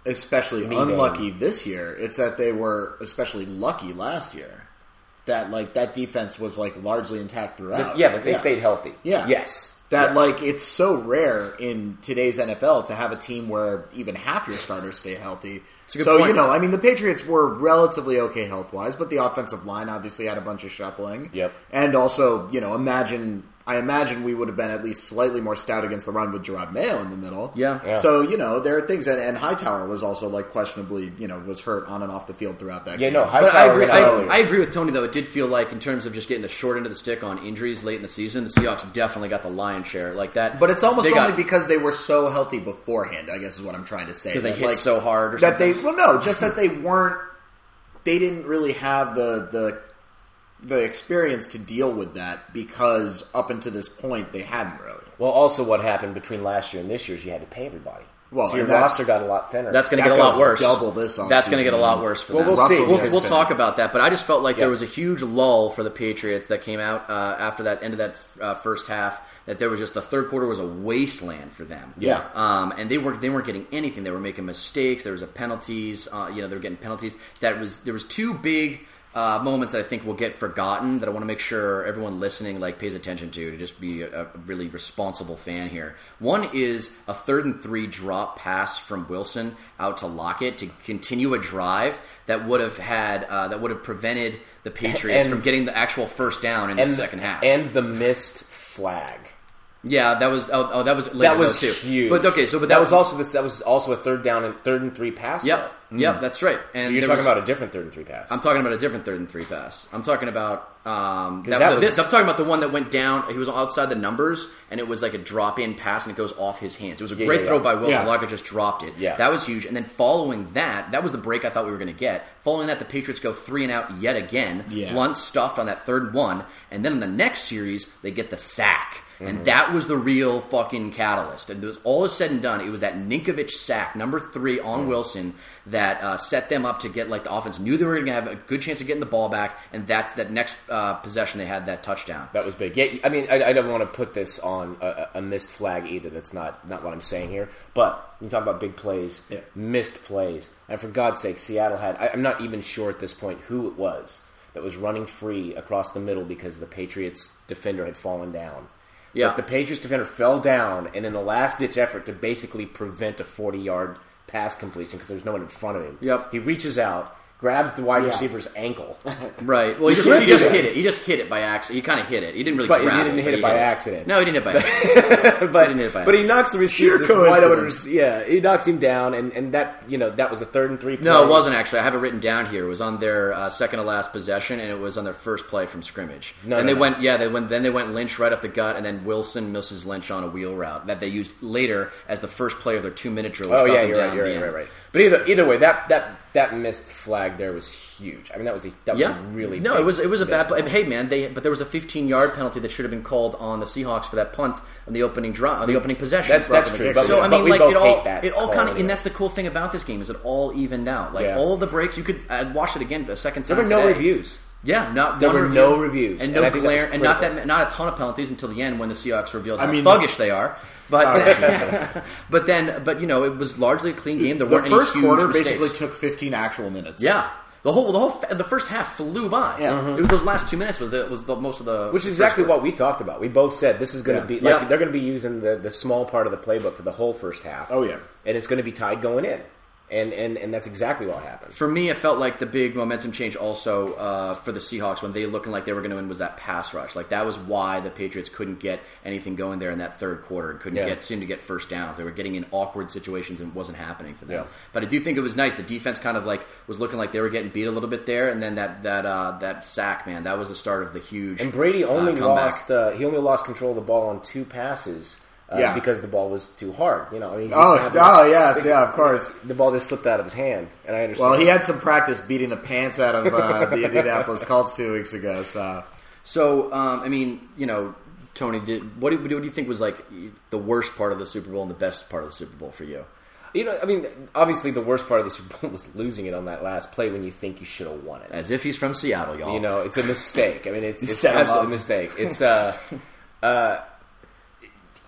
Speaker 1: especially
Speaker 5: Me
Speaker 1: unlucky
Speaker 5: name.
Speaker 1: this year. It's that they were especially lucky last year. That like that defense was like largely intact throughout.
Speaker 5: But, yeah, but they stayed healthy.
Speaker 1: Yeah.
Speaker 5: Yes.
Speaker 1: That
Speaker 5: Yeah.
Speaker 1: like it's so rare in today's N F L to have a team where even half your starters stay healthy.
Speaker 2: a good
Speaker 1: So
Speaker 2: point.
Speaker 1: you know, I mean, the Patriots were relatively okay health wise, but the offensive line obviously had a bunch of shuffling.
Speaker 5: Yep.
Speaker 1: And also, you know, imagine I imagine we would have been at least slightly more stout against the run with Gerard Mayo in the middle.
Speaker 2: Yeah.
Speaker 5: Yeah.
Speaker 1: So you know, there are things, and, and Hightower was also like questionably, you know, was hurt on and off the field throughout that
Speaker 5: Yeah,
Speaker 1: game.
Speaker 5: no,
Speaker 2: But I
Speaker 5: Hightower
Speaker 2: agree.
Speaker 5: was
Speaker 2: I,
Speaker 5: earlier.
Speaker 2: I agree with Tony though. It did feel like, in terms of just getting the short end of the stick on injuries late in the season, the Seahawks definitely got the lion's share like that.
Speaker 1: But it's almost
Speaker 2: they
Speaker 1: only
Speaker 2: got,
Speaker 1: because they were so healthy beforehand, I guess is what I'm trying to say.
Speaker 2: because they
Speaker 1: That,
Speaker 2: hit
Speaker 1: like,
Speaker 2: so hard or
Speaker 1: that
Speaker 2: something.
Speaker 1: they well no, just that they weren't they didn't really have the the the experience to deal with that because up until this point they hadn't really.
Speaker 5: Well, also what happened between last year and this year is you had to pay everybody.
Speaker 1: Well,
Speaker 5: so your
Speaker 1: and that's-
Speaker 5: roster got a lot thinner.
Speaker 2: That's going to
Speaker 1: That
Speaker 2: get a lot
Speaker 1: goes
Speaker 2: worse.
Speaker 1: double this
Speaker 2: That's going to
Speaker 1: offseason,
Speaker 2: get a lot
Speaker 1: man.
Speaker 2: worse for
Speaker 5: Well,
Speaker 2: them.
Speaker 5: we'll
Speaker 1: Russell
Speaker 5: see.
Speaker 2: We'll,
Speaker 1: has
Speaker 2: we'll
Speaker 1: been-
Speaker 2: talk about that, but I just felt like
Speaker 5: Yeah.
Speaker 2: there was a huge lull for the Patriots that came out uh, after that end of that uh, first half. That there was just the third quarter was a wasteland for them.
Speaker 1: Yeah.
Speaker 2: um, and they weren't they weren't getting anything. They were making mistakes. There was a penalties. Uh, you know, they were getting penalties. That was there was two big uh, moments that I think will get forgotten. That I want to make sure everyone listening like pays attention to to just be a, a really responsible fan here. One is a third and three drop pass from Wilson out to Lockett to continue a drive that would have had uh, that would have prevented the Patriots
Speaker 5: And-
Speaker 2: from getting the actual first down in
Speaker 5: and,
Speaker 2: the second half.
Speaker 5: And the missed flag.
Speaker 2: yeah, that was oh, oh that was later
Speaker 5: That was
Speaker 2: though, too.
Speaker 5: huge.
Speaker 2: But okay, so but
Speaker 5: that,
Speaker 2: that,
Speaker 5: was also this. That was also a third down and third and three pass.
Speaker 2: Yep,
Speaker 5: though.
Speaker 2: yep, that's right. And
Speaker 5: So you're
Speaker 2: there
Speaker 5: talking
Speaker 2: was-
Speaker 5: about a different third and three pass.
Speaker 2: I'm talking about a different third and three pass. I'm talking about um, that,
Speaker 5: that
Speaker 2: no,
Speaker 5: was-
Speaker 2: I'm talking about the one that went down. He was outside the numbers, and it was like a drop in pass, and it goes off his hands. It was a
Speaker 5: Yeah,
Speaker 2: great
Speaker 5: yeah,
Speaker 2: throw
Speaker 5: yeah.
Speaker 2: by Wilson.
Speaker 1: Yeah.
Speaker 2: Lockett just dropped it.
Speaker 5: Yeah.
Speaker 2: That was huge. And then following that, that was the break I thought we were going to get. Following that, the Patriots go three and out yet again.
Speaker 1: Yeah.
Speaker 2: Blunt stuffed on that third one, and then in the next series they get the sack.
Speaker 5: Mm-hmm.
Speaker 2: And that was the real fucking catalyst. And it was all is said and done. It was that Ninkovich sack, number three on
Speaker 5: Mm-hmm.
Speaker 2: Wilson, that uh, set them up to get like the offense knew they were going to have a good chance of getting the ball back. And that's that next uh, possession they had that touchdown.
Speaker 5: That was big. Yeah, I mean, I, I don't want to put this on a, a missed flag either. That's not, not what I'm saying here. But you talk about big plays,
Speaker 1: Yeah.
Speaker 5: missed plays. And for God's sake, Seattle had, I, I'm not even sure at this point who it was that was running free across the middle because the Patriots defender had fallen down.
Speaker 2: Yeah.
Speaker 5: But the Patriots defender fell down, and in a last-ditch effort to basically prevent a forty-yard pass completion because there's no one in front of him,
Speaker 2: Yep.
Speaker 5: he reaches out, grabs the wide
Speaker 1: Yeah.
Speaker 5: receiver's ankle.
Speaker 2: Right. Well, he just, he just hit it. He just hit it by accident. He kind of hit it. He didn't really
Speaker 5: But he
Speaker 2: grab
Speaker 5: didn't
Speaker 2: it.
Speaker 5: hit
Speaker 2: but
Speaker 5: it by accident.
Speaker 2: No, he didn't hit it by accident.
Speaker 5: but,
Speaker 2: didn't hit it by
Speaker 5: but he knocks the receiver.
Speaker 1: Sheer
Speaker 5: This wide open,
Speaker 1: coincidence.
Speaker 5: yeah, he knocks him down, and, and that you know that was a third and three. Play.
Speaker 2: No, it wasn't actually. I have it written down here. It was on their uh, second to last possession, and it was on their first play from scrimmage.
Speaker 5: No,
Speaker 2: and
Speaker 5: no,
Speaker 2: they
Speaker 5: no.
Speaker 2: went, yeah, they went. Then they went Lynch right up the gut, and then Wilson misses Lynch on a wheel route that they used later as the first play of their two minute drill. Which
Speaker 5: Oh
Speaker 2: got
Speaker 5: yeah,
Speaker 2: them
Speaker 5: you're
Speaker 2: down
Speaker 5: right, you're
Speaker 2: the
Speaker 5: right,
Speaker 2: end.
Speaker 5: right, right. But either either way, that that that missed flag there was huge. I mean, that was a that was
Speaker 2: Yeah,
Speaker 5: a really
Speaker 2: no.
Speaker 5: big
Speaker 2: It was it was a bad
Speaker 5: missed
Speaker 2: play.
Speaker 5: call.
Speaker 2: Hey man, they but there was a fifteen yard penalty that should have been called on the Seahawks for that punt on the opening draw, on the opening possession.
Speaker 5: That's that's
Speaker 1: Roughing
Speaker 5: true.
Speaker 1: the
Speaker 5: But,
Speaker 1: kick.
Speaker 2: So I
Speaker 5: but
Speaker 2: mean,
Speaker 5: we
Speaker 2: like
Speaker 5: both
Speaker 2: it all,
Speaker 5: hate that
Speaker 2: it all
Speaker 5: call
Speaker 2: kind of,
Speaker 5: anyway.
Speaker 2: and that's the cool thing about this game is it all evened out. Like
Speaker 5: Yeah.
Speaker 2: all of the breaks, you could I watched it again a second time.
Speaker 5: There were no
Speaker 2: today.
Speaker 5: reviews.
Speaker 2: Yeah, not
Speaker 5: There
Speaker 2: one
Speaker 5: were
Speaker 2: review.
Speaker 5: no reviews.
Speaker 2: and
Speaker 5: And
Speaker 2: no
Speaker 5: I think that was
Speaker 2: glare, and not
Speaker 5: critical.
Speaker 2: that not a ton of penalties until the end when the Seahawks revealed how
Speaker 1: I mean,
Speaker 2: thuggish they are. But
Speaker 1: Oh, Jesus.
Speaker 2: but then but you know it was largely a clean game. There
Speaker 1: The
Speaker 2: weren't
Speaker 1: first
Speaker 2: any huge
Speaker 1: quarter
Speaker 2: mistakes.
Speaker 1: basically took fifteen actual minutes.
Speaker 2: Yeah. The whole, the whole, the first half flew by.
Speaker 1: Yeah. Mhm.
Speaker 2: It was those last two minutes was the was the most of the
Speaker 5: Which is
Speaker 2: first
Speaker 5: exactly
Speaker 2: quarter.
Speaker 5: what we talked about. We both said this is going to
Speaker 1: Yeah.
Speaker 5: be like
Speaker 2: Yeah.
Speaker 5: they're going to be using the, the small part of the playbook for the whole first half.
Speaker 1: Oh, yeah.
Speaker 5: and it's going to be tied going in, and and and that's exactly what happened.
Speaker 2: For me, it felt like the big momentum change also uh, for the Seahawks when they looking like they were going to win was that pass rush. Like that was why the Patriots couldn't get anything going there in that third quarter and couldn't
Speaker 5: Yeah.
Speaker 2: get seem to get first downs. They were getting in awkward situations and it wasn't happening for them.
Speaker 5: Yeah.
Speaker 2: But I do think it was nice. The defense kind of like was looking like they were getting beat a little bit there, and then that that uh, that sack, man, that was the start of the huge.
Speaker 5: And Brady only
Speaker 2: uh, comeback.
Speaker 5: lost uh, he only lost control of the ball on two passes. Uh,
Speaker 1: Yeah.
Speaker 5: because the ball was too hard. You know, I mean, he's
Speaker 1: Oh,
Speaker 5: used to
Speaker 1: oh
Speaker 5: having-
Speaker 1: yes, yeah, of course.
Speaker 5: the ball just slipped out of his hand, and I understand.
Speaker 1: Well, he had some practice beating the pants out of uh, the Indianapolis Colts two weeks ago. So
Speaker 2: So, um, I mean, you know, Tony, did, what, do, what do you think was like the worst part of the Super Bowl and the best part of the Super Bowl for you?
Speaker 5: You know, I mean, obviously the worst part of the Super Bowl was losing it on that last play when you think you should have won it.
Speaker 2: As if he's from Seattle, y'all.
Speaker 5: You know, it's a mistake. I mean, it's, it's
Speaker 1: set him
Speaker 5: absolutely
Speaker 1: up.
Speaker 5: a mistake. It's uh, uh,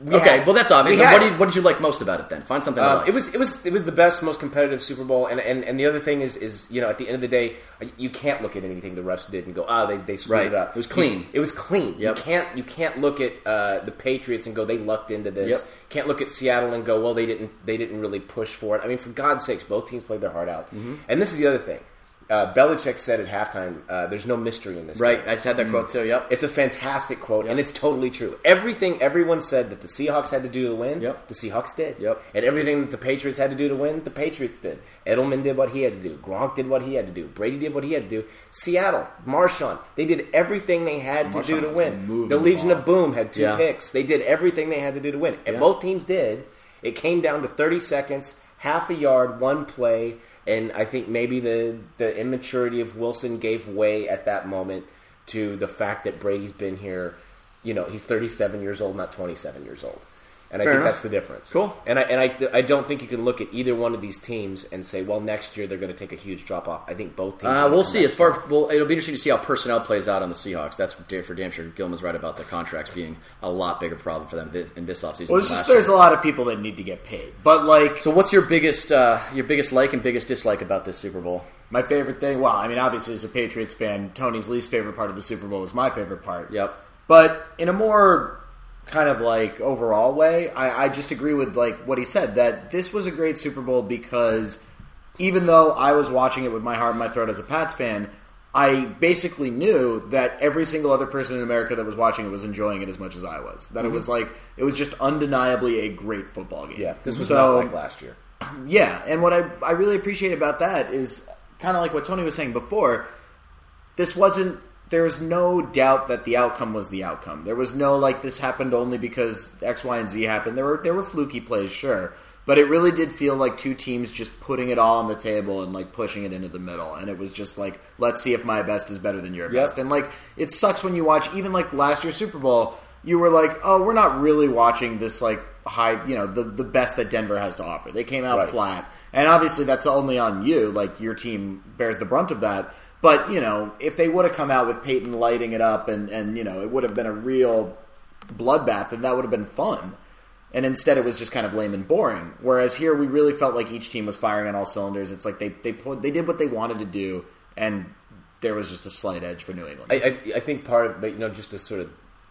Speaker 5: we
Speaker 2: Okay,
Speaker 5: had-
Speaker 2: well that's obvious.
Speaker 5: we
Speaker 2: And
Speaker 5: had-
Speaker 2: what did what did you like most about it then? Find something. to
Speaker 5: Um,
Speaker 2: like.
Speaker 5: it was it was it was the best, most competitive Super Bowl, and, and and the other thing is is you know at the end of the day you can't look at anything the refs did and go ah they they screwed
Speaker 2: Right.
Speaker 5: it up.
Speaker 2: It was clean.
Speaker 5: You- it was clean.
Speaker 2: Yep.
Speaker 5: You can't you can't look at uh, the Patriots and go they lucked into this.
Speaker 2: Yep.
Speaker 5: Can't look at Seattle and go well they didn't they didn't really push for it. I mean for God's sakes both teams played their heart out.
Speaker 2: Mm-hmm.
Speaker 5: And this is the other thing. Uh, Belichick said at halftime, uh, "There's no mystery in this."
Speaker 2: right.
Speaker 5: game.
Speaker 2: I just had that quote too. Yep.
Speaker 5: It's a fantastic quote, and it's totally true. Everything everyone said that the Seahawks had to do to win,
Speaker 2: Yep.
Speaker 5: the Seahawks did.
Speaker 2: Yep.
Speaker 5: And everything that the Patriots had to do to win, the Patriots did. Edelman did what he had to do. Gronk did what he had to do. Brady did what he had to do. Seattle, Marshawn, they did everything they had to
Speaker 1: Marshawn
Speaker 5: do to
Speaker 1: was
Speaker 5: win.
Speaker 1: moving
Speaker 5: The
Speaker 1: the
Speaker 5: Legion
Speaker 1: ball.
Speaker 5: of Boom had two
Speaker 2: Yeah.
Speaker 5: picks. They did everything they had to do to win. And
Speaker 2: Yeah.
Speaker 5: both teams did. It came down to thirty seconds, half a yard, one play. And I think maybe the, the immaturity of Wilson gave way at that moment to the fact that Brady's been here. You know, he's thirty-seven years old, not twenty-seven years old. And I
Speaker 2: Fair
Speaker 5: think
Speaker 2: enough.
Speaker 5: that's the difference.
Speaker 2: Cool.
Speaker 5: And I and I, I don't think you can look at either one of these teams and say, well, next year they're going to take a huge drop off. I think both teams.
Speaker 2: Uh,
Speaker 5: are
Speaker 2: we'll
Speaker 5: gonna
Speaker 2: see.
Speaker 5: come
Speaker 2: As
Speaker 5: back
Speaker 2: far
Speaker 5: strong.
Speaker 2: well, it'll be interesting to see how personnel plays out on the Seahawks. That's for, da- for damn sure. Gilman's right about the contracts being a lot bigger problem for them thi- in this offseason.
Speaker 1: Well,
Speaker 2: than
Speaker 1: it's just
Speaker 2: last
Speaker 1: there's
Speaker 2: year.
Speaker 1: a lot of people that need to get paid, but like
Speaker 2: So, what's your biggest uh, your biggest like and biggest dislike about this Super Bowl?
Speaker 1: my favorite thing. Well, I mean, obviously as a Patriots fan, Tony's least favorite part of the Super Bowl was my favorite part.
Speaker 2: Yep.
Speaker 1: But in a more kind of like overall way, I, I just agree with like what he said that this was a great Super Bowl because even though I was watching it with my heart in my throat as a Pats fan, I basically knew that every single other person in America that was watching it was enjoying it as much as I was. That it was like it was just undeniably a great football game.
Speaker 5: Yeah, this was
Speaker 1: So-
Speaker 5: not like last year.
Speaker 1: Yeah, and what I, I really appreciate about that is kind of like what Tony was saying before. This wasn't, there was no doubt that the outcome was the outcome. There was no, like, this happened only because X, Y, and Z happened. There were there were fluky plays, sure. But it really did feel like two teams just putting it all on the table and, like, pushing it into the middle. And it was just like, let's see if my best is better than your
Speaker 5: Yep.
Speaker 1: best. And, like, it sucks when you watch, even, like, last year's Super Bowl, you were like, oh, we're not really watching this, like, high, you know, the, the best that Denver has to offer. They came out
Speaker 5: Right.
Speaker 1: flat. And obviously that's only on you. Like, your team bears the brunt of that. But, you know, if they would have come out with Peyton lighting it up and, and you know, it would have been a real bloodbath, and that would have been fun. And instead it was just kind of lame and boring. Whereas here we really felt like each team was firing on all cylinders. It's like they they put, they did what they wanted to do, and there was just a slight edge for New England.
Speaker 5: I, I, I think part of, you know, just to sort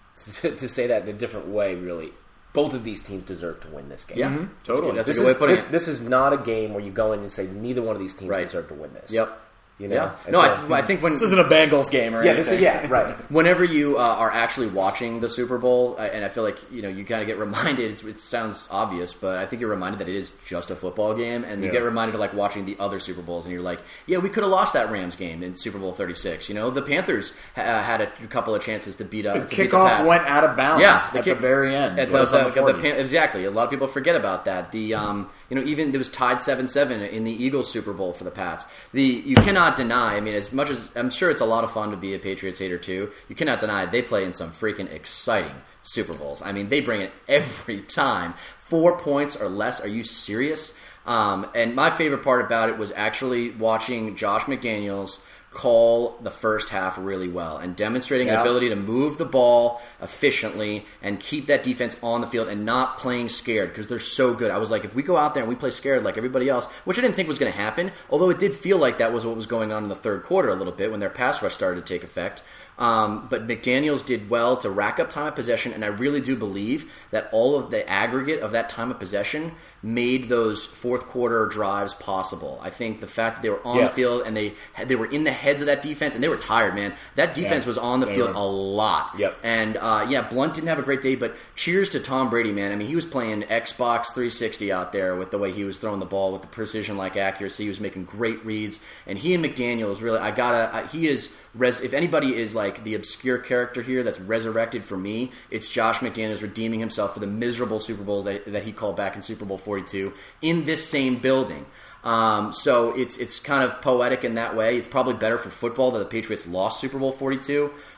Speaker 5: of to say that in a different way, really, both of these teams deserve to win this game.
Speaker 2: Yeah,
Speaker 1: Mm-hmm. Totally.
Speaker 2: That's a
Speaker 5: This
Speaker 2: good way
Speaker 5: is,
Speaker 2: of putting
Speaker 5: this,
Speaker 2: it.
Speaker 5: this is not a game where you go in and say neither one of these teams
Speaker 2: Right.
Speaker 5: deserve to win this.
Speaker 2: Yep.
Speaker 5: You know?
Speaker 2: Yeah.
Speaker 5: And
Speaker 2: No,
Speaker 5: so-
Speaker 2: I, I think when
Speaker 1: This isn't a Bengals game or
Speaker 5: yeah,
Speaker 1: anything.
Speaker 5: this is yeah, right.
Speaker 2: whenever you uh, are actually watching the Super Bowl, uh, and I feel like you know you kind of get reminded. It's, it sounds obvious, but I think you're reminded that it is just a football game, and you
Speaker 5: Yeah.
Speaker 2: get reminded of like watching the other Super Bowls, and you're like, yeah, we could have lost that Rams game in Super Bowl thirty-six. You know, the Panthers uh, had a couple of chances to beat up.
Speaker 1: The
Speaker 2: to beat the
Speaker 1: kickoff
Speaker 2: Pats.
Speaker 1: went out of bounds
Speaker 2: Yeah,
Speaker 1: at
Speaker 2: kick-
Speaker 1: the very end.
Speaker 2: At
Speaker 1: Put
Speaker 2: the,
Speaker 1: us on
Speaker 2: the-
Speaker 1: the
Speaker 2: at the
Speaker 1: forty.
Speaker 2: Pan- exactly. A lot of people forget about that. The um, you know even it was tied seven seven in the Eagles Super Bowl for the Pats. The you cannot deny. I mean, as much as I'm sure it's a lot of fun to be a Patriots hater too, you cannot deny they play in some freaking exciting Super Bowls. I mean, they bring it every time. Four points or less. Are you serious? Um, and my favorite part about it was actually watching Josh McDaniels call the first half really well and demonstrating an
Speaker 1: Yeah.
Speaker 2: ability to move the ball efficiently and keep that defense on the field and not playing scared because they're so good. I was like, if we go out there and we play scared like everybody else, which I didn't think was going to happen, although it did feel like that was what was going on in the third quarter a little bit when their pass rush started to take effect. Um, but McDaniels did well to rack up time of possession, and I really do believe that all of the aggregate of that time of possession made those fourth quarter drives possible. I think the fact that they were on
Speaker 5: Yeah.
Speaker 2: the field and they had, they were in the heads of that defense, and they were tired, man. That defense
Speaker 1: Yeah,
Speaker 2: was on the
Speaker 1: they
Speaker 2: field
Speaker 1: were.
Speaker 2: a lot.
Speaker 5: Yep.
Speaker 2: And uh, yeah, Blunt didn't have a great day, but cheers to Tom Brady, man. I mean, he was playing Xbox three sixty out there with the way he was throwing the ball with the precision-like accuracy. He was making great reads, and he and McDaniels really, I gotta, I, he is. Res, if anybody is like the obscure character here that's resurrected for me, it's Josh McDaniels redeeming himself for the miserable Super Bowls that, that he called back in Super Bowl forty-two in this same building. Um, so it's it's kind of poetic in that way. It's probably better for football that the Patriots lost Super Bowl forty-two.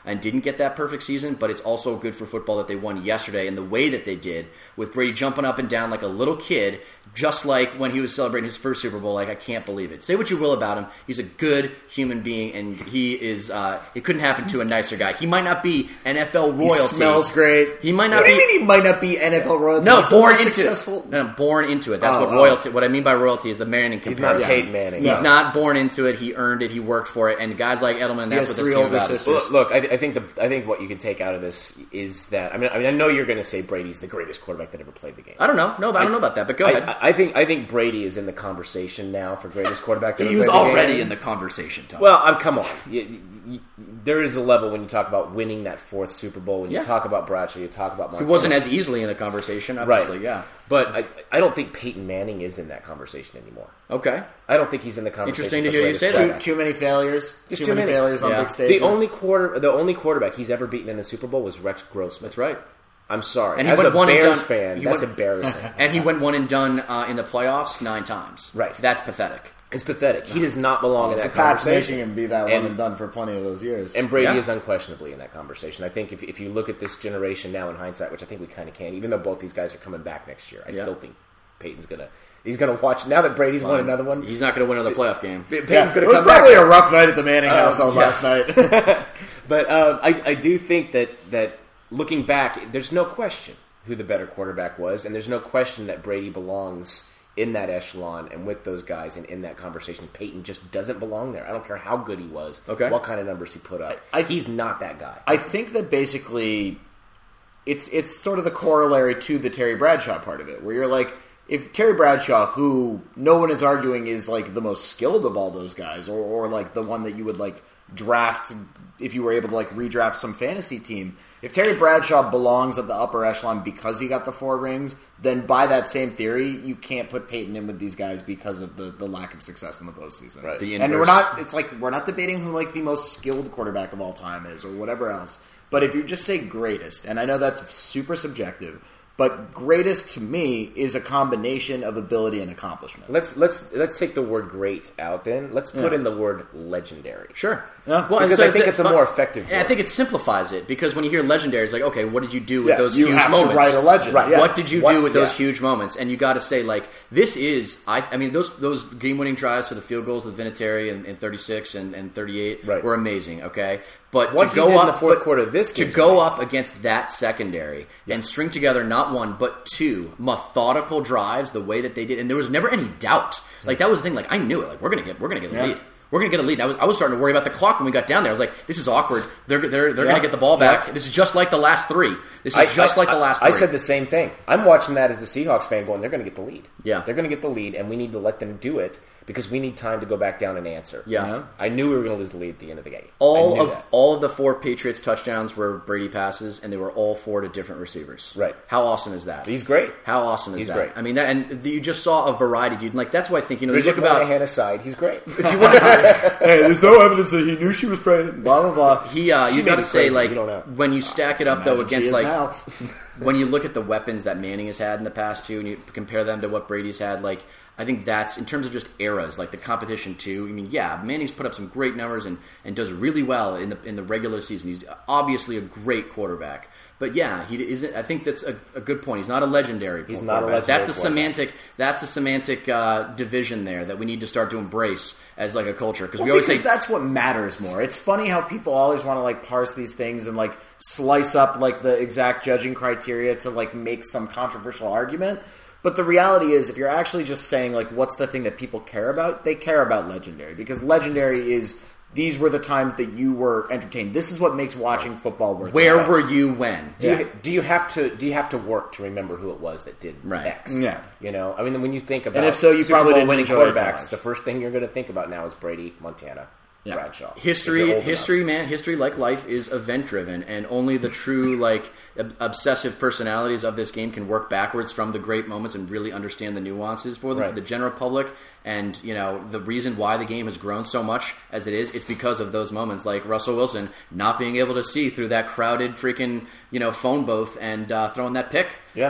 Speaker 2: and didn't get that perfect season, but it's also good for football that they won yesterday in the way that they did, with Brady jumping up and down like a little kid, just like when he was celebrating his first Super Bowl. Like, I can't believe it. Say what you will about him. He's a good human being, and he is, uh, it couldn't happen to a nicer guy. He might not be N F L royalty.
Speaker 1: He smells great.
Speaker 2: He might not
Speaker 1: what
Speaker 2: be.
Speaker 1: do you mean he might not be N F L royalty?
Speaker 2: No,
Speaker 1: He's the
Speaker 2: born
Speaker 1: most
Speaker 2: into
Speaker 1: successful.
Speaker 2: it. No, no, born into it. That's
Speaker 1: Oh,
Speaker 2: what
Speaker 1: oh.
Speaker 2: royalty. What I mean by royalty is the Manning
Speaker 5: He's
Speaker 2: comparison.
Speaker 5: not Peyton Manning.
Speaker 2: He's
Speaker 5: No.
Speaker 2: not born into it. He earned it. He worked for it. And guys like Edelman,
Speaker 1: He
Speaker 2: that's
Speaker 1: has
Speaker 2: what this
Speaker 1: three
Speaker 2: team
Speaker 1: older
Speaker 2: about.
Speaker 1: sisters.
Speaker 5: Look, look I, I think the I think what you can take out of this is that I mean I mean I know you're going to say Brady's the greatest quarterback that ever played the game.
Speaker 2: I don't know. No, I don't know about that. But go
Speaker 5: I,
Speaker 2: ahead.
Speaker 5: I, I think I think Brady is in the conversation now for greatest quarterback. To
Speaker 2: He
Speaker 5: ever
Speaker 2: was
Speaker 5: play the
Speaker 2: already
Speaker 5: game.
Speaker 2: in the conversation, Tom.
Speaker 5: Well, I'm come on. You, you, there is a level when you talk about winning that fourth Super Bowl. When you
Speaker 2: Yeah.
Speaker 5: talk about Bradshaw, you talk about
Speaker 2: he
Speaker 5: Montana.
Speaker 2: wasn't as easily in the conversation, obviously.
Speaker 5: right.
Speaker 2: Yeah.
Speaker 5: But I, I don't think Peyton Manning is in that conversation anymore.
Speaker 2: Okay.
Speaker 5: I don't think he's in the conversation.
Speaker 2: Interesting to
Speaker 5: for
Speaker 2: hear you
Speaker 5: greatest
Speaker 2: say that.
Speaker 1: Too,
Speaker 5: quarterback.
Speaker 1: too many failures.
Speaker 5: Just
Speaker 1: too,
Speaker 5: too
Speaker 1: many,
Speaker 5: many.
Speaker 1: failures on
Speaker 2: Yeah.
Speaker 1: big stages.
Speaker 5: The only quarter, the only quarterback he's ever beaten in a Super Bowl was Rex Grossman.
Speaker 2: That's right.
Speaker 5: I'm sorry.
Speaker 2: And he
Speaker 5: As
Speaker 2: went
Speaker 5: a
Speaker 2: one and
Speaker 5: Bears
Speaker 2: done-
Speaker 5: fan,
Speaker 2: he
Speaker 5: that's
Speaker 2: went-
Speaker 5: embarrassing.
Speaker 2: And he went one and done uh, in the playoffs nine times.
Speaker 5: Right.
Speaker 2: That's pathetic.
Speaker 5: It's pathetic. He does not belong in
Speaker 1: the
Speaker 5: that
Speaker 1: Pats
Speaker 5: conversation.
Speaker 1: making him be that
Speaker 5: And-
Speaker 1: one and done for plenty of those years.
Speaker 5: And Brady
Speaker 2: Yeah.
Speaker 5: is unquestionably in that conversation. I think if, if you look at this generation now in hindsight, which I think we kind of can, even though both these guys are coming back next year, I
Speaker 2: Yeah.
Speaker 5: still think Peyton's gonna he's gonna watch now that Brady's won another one.
Speaker 2: He's not going to win another playoff game.
Speaker 5: Peyton's
Speaker 1: yeah,
Speaker 5: gonna
Speaker 1: it was
Speaker 5: come
Speaker 1: probably
Speaker 5: back.
Speaker 1: a rough night at the Manning
Speaker 5: Um,
Speaker 1: household
Speaker 5: yeah.
Speaker 1: last night.
Speaker 5: But um, I, I do think that that looking back, there's no question who the better quarterback was, and there's no question that Brady belongs in that echelon and with those guys and in that conversation. Peyton just doesn't belong there. I don't care how good he was,
Speaker 2: Okay.
Speaker 5: what kind of numbers he put up.
Speaker 1: I-
Speaker 5: He's not that guy.
Speaker 1: I think that basically it's it's sort of the corollary to the Terry Bradshaw part of it, where you're like, if Terry Bradshaw, who no one is arguing is like the most skilled of all those guys, or, or like the one that you would like draft if you were able to like redraft some fantasy team, if Terry Bradshaw belongs at the upper echelon because he got the four rings, then by that same theory, you can't put Peyton in with these guys because of the, the lack of success in the postseason.
Speaker 5: Right.
Speaker 2: The
Speaker 1: And we're
Speaker 2: inverse.
Speaker 1: not, it's like, we're not debating who like the most skilled quarterback of all time is or whatever else. But if you just say greatest, and I know that's super subjective, but greatest to me is a combination of ability and accomplishment.
Speaker 5: Let's let's let's take the word great out. Then let's put
Speaker 1: Yeah.
Speaker 5: in the word legendary.
Speaker 2: Sure.
Speaker 1: Yeah.
Speaker 2: Well, and
Speaker 5: Because I think it's a
Speaker 2: fun-
Speaker 5: more effective
Speaker 2: And I
Speaker 5: word.
Speaker 2: think it simplifies it, because when you hear legendary, it's like, okay, what did you do with
Speaker 1: Yeah,
Speaker 2: those
Speaker 1: you
Speaker 2: huge
Speaker 1: have
Speaker 2: moments?
Speaker 1: to write a legend.
Speaker 5: Right.
Speaker 1: Yeah.
Speaker 2: What did you
Speaker 5: What-
Speaker 2: do with those
Speaker 5: yeah.
Speaker 2: huge moments? And you got to say, like, this is, I, I mean, those those game-winning drives for the field goals with Vinatieri in, in thirty-six and, and thirty-eight
Speaker 5: Right.
Speaker 2: were amazing, okay? But
Speaker 5: What
Speaker 2: to
Speaker 5: he
Speaker 2: go
Speaker 5: did in
Speaker 2: up,
Speaker 5: the fourth
Speaker 2: but
Speaker 5: quarter of this
Speaker 2: to
Speaker 5: game
Speaker 2: go
Speaker 5: tonight.
Speaker 2: up against that secondary and string together not one, but two methodical drives the way that they did, and there was never any doubt. Like, that was the thing, like, I knew it, like, we're going to get, we're going to get a
Speaker 1: Yeah.
Speaker 2: lead. We're going to get a lead. I was, I was starting to worry about the clock when we got down there. I was like, this is awkward. They're they're, they're
Speaker 1: Yeah.
Speaker 2: going to get the ball back.
Speaker 1: Yeah.
Speaker 2: This is just like the last three. This is
Speaker 5: I-
Speaker 2: just
Speaker 5: I-
Speaker 2: like the
Speaker 5: I-
Speaker 2: last
Speaker 5: I
Speaker 2: three.
Speaker 5: said the same thing. I'm watching that as a Seahawks fan going, they're going to get the lead.
Speaker 2: Yeah.
Speaker 5: They're going to get the lead, and we need to let them do it because we need time to go back down and answer.
Speaker 2: Yeah.
Speaker 1: Yeah.
Speaker 5: I knew we were going to lose the lead at the end of the game. I
Speaker 2: All
Speaker 5: knew
Speaker 2: of
Speaker 5: that.
Speaker 2: all of the four Patriots touchdowns were Brady passes, and they were all four to different receivers.
Speaker 5: Right.
Speaker 2: How awesome is that?
Speaker 5: He's great.
Speaker 2: How awesome is
Speaker 5: He's
Speaker 2: that?
Speaker 5: great.
Speaker 2: I mean, that, and you just saw a variety, dude. Like, that's why I think, you know, you
Speaker 5: Bridget
Speaker 2: look about.
Speaker 5: Moynihan aside, he's great.
Speaker 2: If you wanted to,
Speaker 1: Hey, there's no evidence that he knew she was pregnant. Blah blah blah.
Speaker 2: he, uh,
Speaker 5: She
Speaker 2: you
Speaker 5: may
Speaker 2: got to
Speaker 5: be
Speaker 2: say,
Speaker 5: crazy,
Speaker 2: like,
Speaker 5: you don't know.
Speaker 2: when you stack it up though
Speaker 1: Imagine she
Speaker 2: against
Speaker 1: is
Speaker 2: like
Speaker 1: now.
Speaker 2: when you look at the weapons that Manning has had in the past too, and you compare them to what Brady's had, like, I think that's, in terms of just eras, like the competition too. I mean, yeah, Manning's put up some great numbers and, and does really well in the in the regular season. He's obviously a great quarterback. But yeah, he isn't. I think that's a, a good point. He's not a legendary.
Speaker 5: He's not a
Speaker 2: quarterback.
Speaker 5: legendary
Speaker 2: That's the
Speaker 5: quarterback.
Speaker 2: semantic. That's the semantic uh, division there that we need to start to embrace as like a culture, because
Speaker 1: Well,
Speaker 2: we always
Speaker 1: because
Speaker 2: say
Speaker 1: that's what matters more. It's funny how people always want to like parse these things and like slice up like the exact judging criteria to like make some controversial argument. But the reality is, if you're actually just saying like what's the thing that people care about, they care about legendary, because legendary is these were the times that you were entertained. This is what makes watching football worth.
Speaker 2: where
Speaker 1: it.
Speaker 2: were you when?
Speaker 5: Do,
Speaker 1: Yeah.
Speaker 5: you, do you have to do you have to work to remember who it was that did
Speaker 2: Right.
Speaker 5: X?
Speaker 1: Yeah.
Speaker 5: You know, I mean, when you think about
Speaker 1: And if so, you
Speaker 5: Super
Speaker 1: probably
Speaker 5: Bowl
Speaker 1: didn't
Speaker 5: winning
Speaker 1: enjoy it that
Speaker 5: quarterbacks,
Speaker 1: much.
Speaker 5: the first thing you're going to think about now is Brady, Montana,
Speaker 1: Yeah.
Speaker 5: Bradshaw. If
Speaker 2: History,
Speaker 5: you're old
Speaker 2: history,
Speaker 5: enough.
Speaker 2: man, history, like life, is event driven, and only the true, like, ob- obsessive personalities of this game can work backwards from the great moments and really understand the nuances for them.
Speaker 5: Right.
Speaker 2: For the general public, and you know, the reason why the game has grown so much as it is, it's because of those moments, like Russell Wilson not being able to see through that crowded freaking, you know, phone booth and uh, throwing that pick.
Speaker 5: Yeah.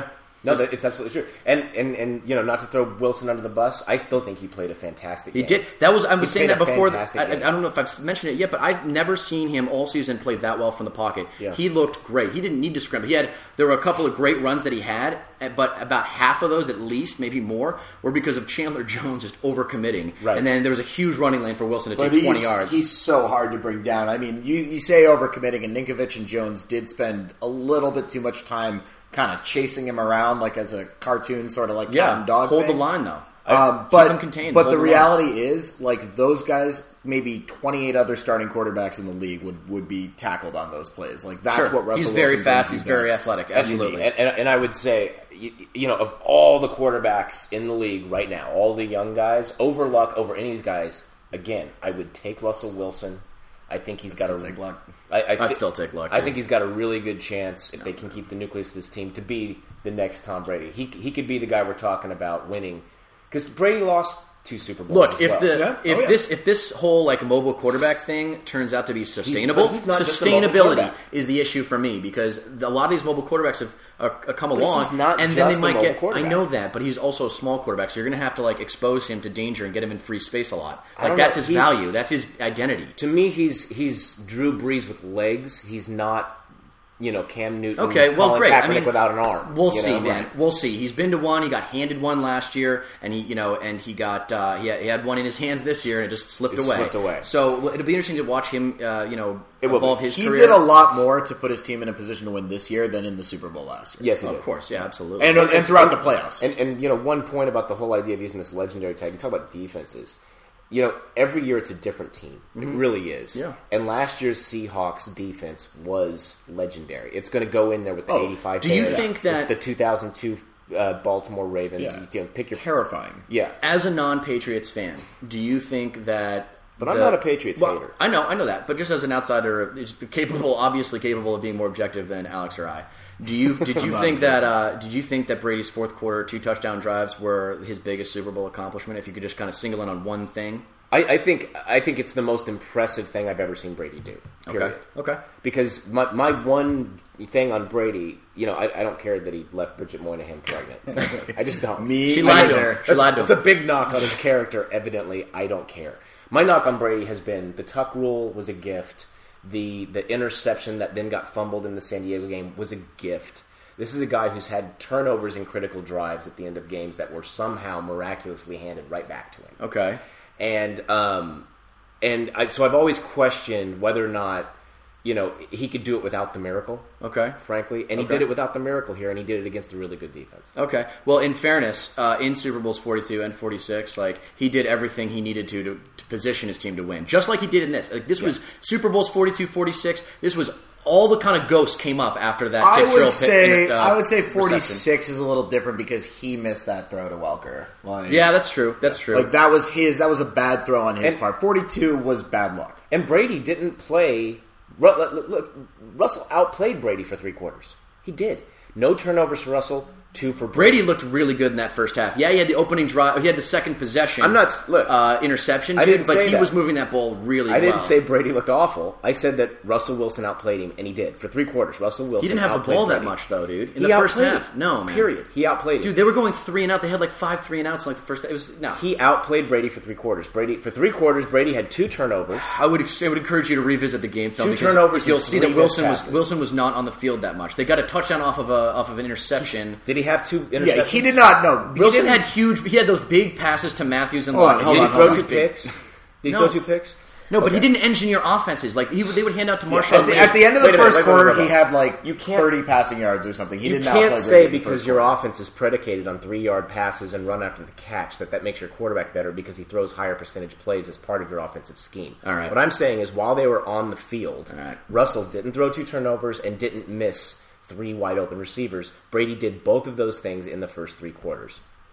Speaker 5: No,
Speaker 2: Just-
Speaker 5: that- it's absolutely true. And, and and you know, not to throw Wilson under the bus, I still think he played a fantastic
Speaker 2: He
Speaker 5: game.
Speaker 2: did. That was I was
Speaker 5: He
Speaker 2: saying
Speaker 5: played
Speaker 2: that
Speaker 5: a
Speaker 2: before.
Speaker 5: fantastic
Speaker 2: I, I
Speaker 5: game.
Speaker 2: don't know if I've mentioned it yet, but I've never seen him all season play that well from the pocket.
Speaker 5: Yeah.
Speaker 2: He looked great. He didn't need to scramble. He had there were a couple of great runs that he had, but about half of those, at least, maybe more, were because of Chandler Jones just overcommitting.
Speaker 5: Right.
Speaker 2: And then there was a huge running lane for Wilson to
Speaker 1: But
Speaker 2: take twenty
Speaker 1: he's,
Speaker 2: yards.
Speaker 1: he's so hard to bring down. I mean, you, you say overcommitting, and Ninkovich and Jones did spend a little bit too much time kind of chasing him around, like as a cartoon sort of like cat
Speaker 2: yeah,
Speaker 1: and dog
Speaker 2: hold
Speaker 1: thing.
Speaker 2: the line though.
Speaker 1: Um,
Speaker 2: Keep
Speaker 1: but
Speaker 2: them contained,
Speaker 1: but
Speaker 2: hold
Speaker 1: the
Speaker 2: the line.
Speaker 1: reality is, like those guys, maybe twenty-eight other starting quarterbacks in the league would, would be tackled on those plays. Like that's
Speaker 2: Sure.
Speaker 1: what Russell
Speaker 2: He's very
Speaker 1: Wilson
Speaker 2: fast.
Speaker 1: brings
Speaker 2: He's
Speaker 1: you
Speaker 2: very
Speaker 1: guys.
Speaker 2: athletic.
Speaker 5: And-
Speaker 2: Absolutely.
Speaker 5: And, and, and I would say, you, you know, of all the quarterbacks in the league right now, all the young guys, over Luck, over any of these guys, again, I would take Russell Wilson. I think he's got
Speaker 1: Still
Speaker 5: a
Speaker 1: take Luck.
Speaker 5: I, I
Speaker 2: I'd
Speaker 5: thi-
Speaker 2: still take Luck,
Speaker 5: I
Speaker 2: too.
Speaker 5: think he's got a really good chance if they can keep the nucleus of this team to be the next Tom Brady. He he could be the guy we're talking about winning because Brady lost two Super Bowls.
Speaker 2: Look,
Speaker 5: as
Speaker 2: if
Speaker 5: well.
Speaker 2: the
Speaker 1: Yeah.
Speaker 2: if
Speaker 1: Oh, yeah.
Speaker 2: this if this whole like mobile quarterback thing turns out to be sustainable,
Speaker 5: but he's not just a mobile
Speaker 2: sustainability
Speaker 5: quarterback.
Speaker 2: is the issue for me because a lot of these mobile quarterbacks have uh, come
Speaker 5: But
Speaker 2: along,
Speaker 5: he's not
Speaker 2: and then
Speaker 5: just
Speaker 2: they
Speaker 5: a
Speaker 2: might
Speaker 5: mobile
Speaker 2: get. I
Speaker 5: quarterback.
Speaker 2: know that, but he's also a small quarterback, so you're going to have to like expose him to danger and get him in free space a lot.
Speaker 5: I
Speaker 2: Like
Speaker 5: don't
Speaker 2: that's
Speaker 5: know.
Speaker 2: his
Speaker 5: He's-
Speaker 2: value. That's his identity.
Speaker 5: to me, he's he's Drew Brees with legs. He's not, you know, Cam Newton.
Speaker 2: Okay, well,
Speaker 5: Colin
Speaker 2: great.
Speaker 5: Kaepernick
Speaker 2: I mean,
Speaker 5: without an arm.
Speaker 2: We'll
Speaker 5: you
Speaker 2: see,
Speaker 5: know?
Speaker 2: man. We'll see. He's been to one. He got handed one last year, and he, you know, and he got uh, he, had, he had one in his hands this year, and it just slipped
Speaker 5: It
Speaker 2: away.
Speaker 5: slipped away.
Speaker 2: So it'll be interesting to watch him, uh, you know,
Speaker 5: It will
Speaker 2: evolve
Speaker 5: be.
Speaker 2: his
Speaker 1: He
Speaker 2: career.
Speaker 1: did a lot more to put his team in a position to win this year than in the Super Bowl last year.
Speaker 5: Yes, he
Speaker 2: Of
Speaker 5: did.
Speaker 2: course, yeah, absolutely.
Speaker 1: and and throughout the playoffs.
Speaker 5: And, and you know, one point about the whole idea of using this legendary tag, you talk about defenses. You know, every year it's a different team. It really is.
Speaker 2: Mm-hmm. Yeah.
Speaker 5: And last year's Seahawks defense was legendary. It's going to go in there with the
Speaker 1: Oh,
Speaker 5: eighty-five.
Speaker 2: do you
Speaker 5: Bears,
Speaker 2: think
Speaker 5: with
Speaker 2: that-
Speaker 5: the two thousand two uh, Baltimore Ravens?
Speaker 1: Yeah.
Speaker 5: You know, pick your
Speaker 1: Terrifying.
Speaker 5: yeah.
Speaker 2: As a non-Patriots fan, do you think that?
Speaker 5: But I'm
Speaker 2: the-
Speaker 5: not a Patriots
Speaker 2: well,
Speaker 5: hater.
Speaker 2: I know, I know that. But just as an outsider, it's capable, obviously capable of being more objective than Alex or I. Do you did you
Speaker 1: not
Speaker 2: think
Speaker 1: good.
Speaker 2: that? Uh, did you think that Brady's fourth quarter two touchdown drives were his biggest Super Bowl accomplishment? If you could just kind of single in on one thing.
Speaker 5: I, I think I think it's the most impressive thing I've ever seen Brady do. Period.
Speaker 2: Okay. Okay.
Speaker 5: Because my my one thing on Brady, you know, I, I don't care that he left Bridget Moynihan pregnant. I just don't.
Speaker 1: Me
Speaker 2: She lied to
Speaker 1: either.
Speaker 2: him. She lied to
Speaker 5: It's
Speaker 2: him.
Speaker 5: a big knock on his character. Evidently, I don't care. My knock on Brady has been the tuck rule was a gift. The the interception that then got fumbled in the San Diego game was a gift. This is a guy who's had turnovers in critical drives at the end of games that were somehow miraculously handed right back to him.
Speaker 2: Okay.
Speaker 5: And um, and I, so I've always questioned whether or not, you know, he could do it without the miracle.
Speaker 2: Okay.
Speaker 5: Frankly, and he
Speaker 2: Okay.
Speaker 5: did it without the miracle here, and he did it against a really good defense.
Speaker 2: Okay. Well, in fairness, uh, in Super Bowls forty-two and forty-six, like he did everything he needed to, to to position his team to win, just like he did in this. Like this was Super Bowls forty-two, forty-six. This was all the kind of ghosts came up after that.
Speaker 1: I
Speaker 2: tip drill
Speaker 1: would say
Speaker 2: pit, uh,
Speaker 1: I would say
Speaker 2: reception.
Speaker 1: forty-six is a little different because he missed that throw to Welker. Like,
Speaker 2: Yeah, that's true. That's true.
Speaker 1: like that was his. That was a bad throw on his
Speaker 5: And-
Speaker 1: part. forty-two was bad luck.
Speaker 5: And Brady didn't play. Ru- Look, look, Russell outplayed Brady for three quarters. He did. No turnovers for Russell. Two for Brady.
Speaker 2: Brady looked really good in that first half. Yeah, he had the opening drive. He had the second possession.
Speaker 5: I'm not- look,
Speaker 2: uh, interception,
Speaker 5: I
Speaker 2: dude,
Speaker 5: didn't
Speaker 2: but
Speaker 5: say
Speaker 2: he
Speaker 5: that.
Speaker 2: was moving that ball really
Speaker 5: I didn't
Speaker 2: well.
Speaker 5: say Brady looked awful. I said that Russell Wilson outplayed him, and he did for three quarters. Russell Wilson.
Speaker 2: He didn't have the
Speaker 5: outplayed
Speaker 2: ball that
Speaker 5: Brady.
Speaker 2: much though, dude. In
Speaker 5: He
Speaker 2: the first
Speaker 5: outplayed
Speaker 2: half,
Speaker 5: him.
Speaker 2: no man.
Speaker 5: Period. He outplayed him.
Speaker 2: Dude, they were going three and out. They had like five three and outs in like the first. It was no.
Speaker 5: He outplayed Brady for three quarters. Brady for three quarters. Brady had two turnovers.
Speaker 2: I would I would encourage you to revisit the game film
Speaker 5: Two
Speaker 2: because
Speaker 5: turnovers
Speaker 2: you'll
Speaker 5: and
Speaker 2: see
Speaker 5: three
Speaker 2: that Wilson
Speaker 5: missed
Speaker 2: was
Speaker 5: passes.
Speaker 2: Wilson was not on the field that much. They got a touchdown off of a off of an interception.
Speaker 5: Did he have two interceptions?
Speaker 1: Yeah, he did not. No, he
Speaker 2: Wilson
Speaker 1: didn't-
Speaker 2: had huge. He had those big passes to Matthews and
Speaker 1: Hold on,
Speaker 2: Locke.
Speaker 1: hold
Speaker 2: He
Speaker 5: Did
Speaker 1: on,
Speaker 5: he
Speaker 2: didn't
Speaker 5: throw
Speaker 2: throw
Speaker 5: two
Speaker 2: big-
Speaker 5: picks? Did he
Speaker 2: No.
Speaker 5: throw two picks?
Speaker 2: No, but he
Speaker 5: Okay.
Speaker 2: didn't engineer offenses. Like he, they would hand out to
Speaker 5: Yeah.
Speaker 2: Marshall.
Speaker 1: At the, at the end of the
Speaker 5: Wait a minute,
Speaker 1: first
Speaker 5: wait, wait,
Speaker 1: quarter,
Speaker 5: wait, wait.
Speaker 1: he had like
Speaker 5: You can't-
Speaker 1: thirty passing yards or something. He
Speaker 5: You
Speaker 1: did not
Speaker 5: can't
Speaker 1: play
Speaker 5: say
Speaker 1: great in the
Speaker 5: because
Speaker 1: first
Speaker 5: your
Speaker 1: quarter.
Speaker 5: offense is predicated on three-yard passes and run after the catch that that makes your quarterback better because he throws higher percentage plays as part of your offensive scheme.
Speaker 2: All right.
Speaker 5: What I'm saying is while they were on the field,
Speaker 2: All right.
Speaker 5: Russell didn't throw two turnovers and didn't miss three wide-open receivers. Brady did both of those things in the first three quarters.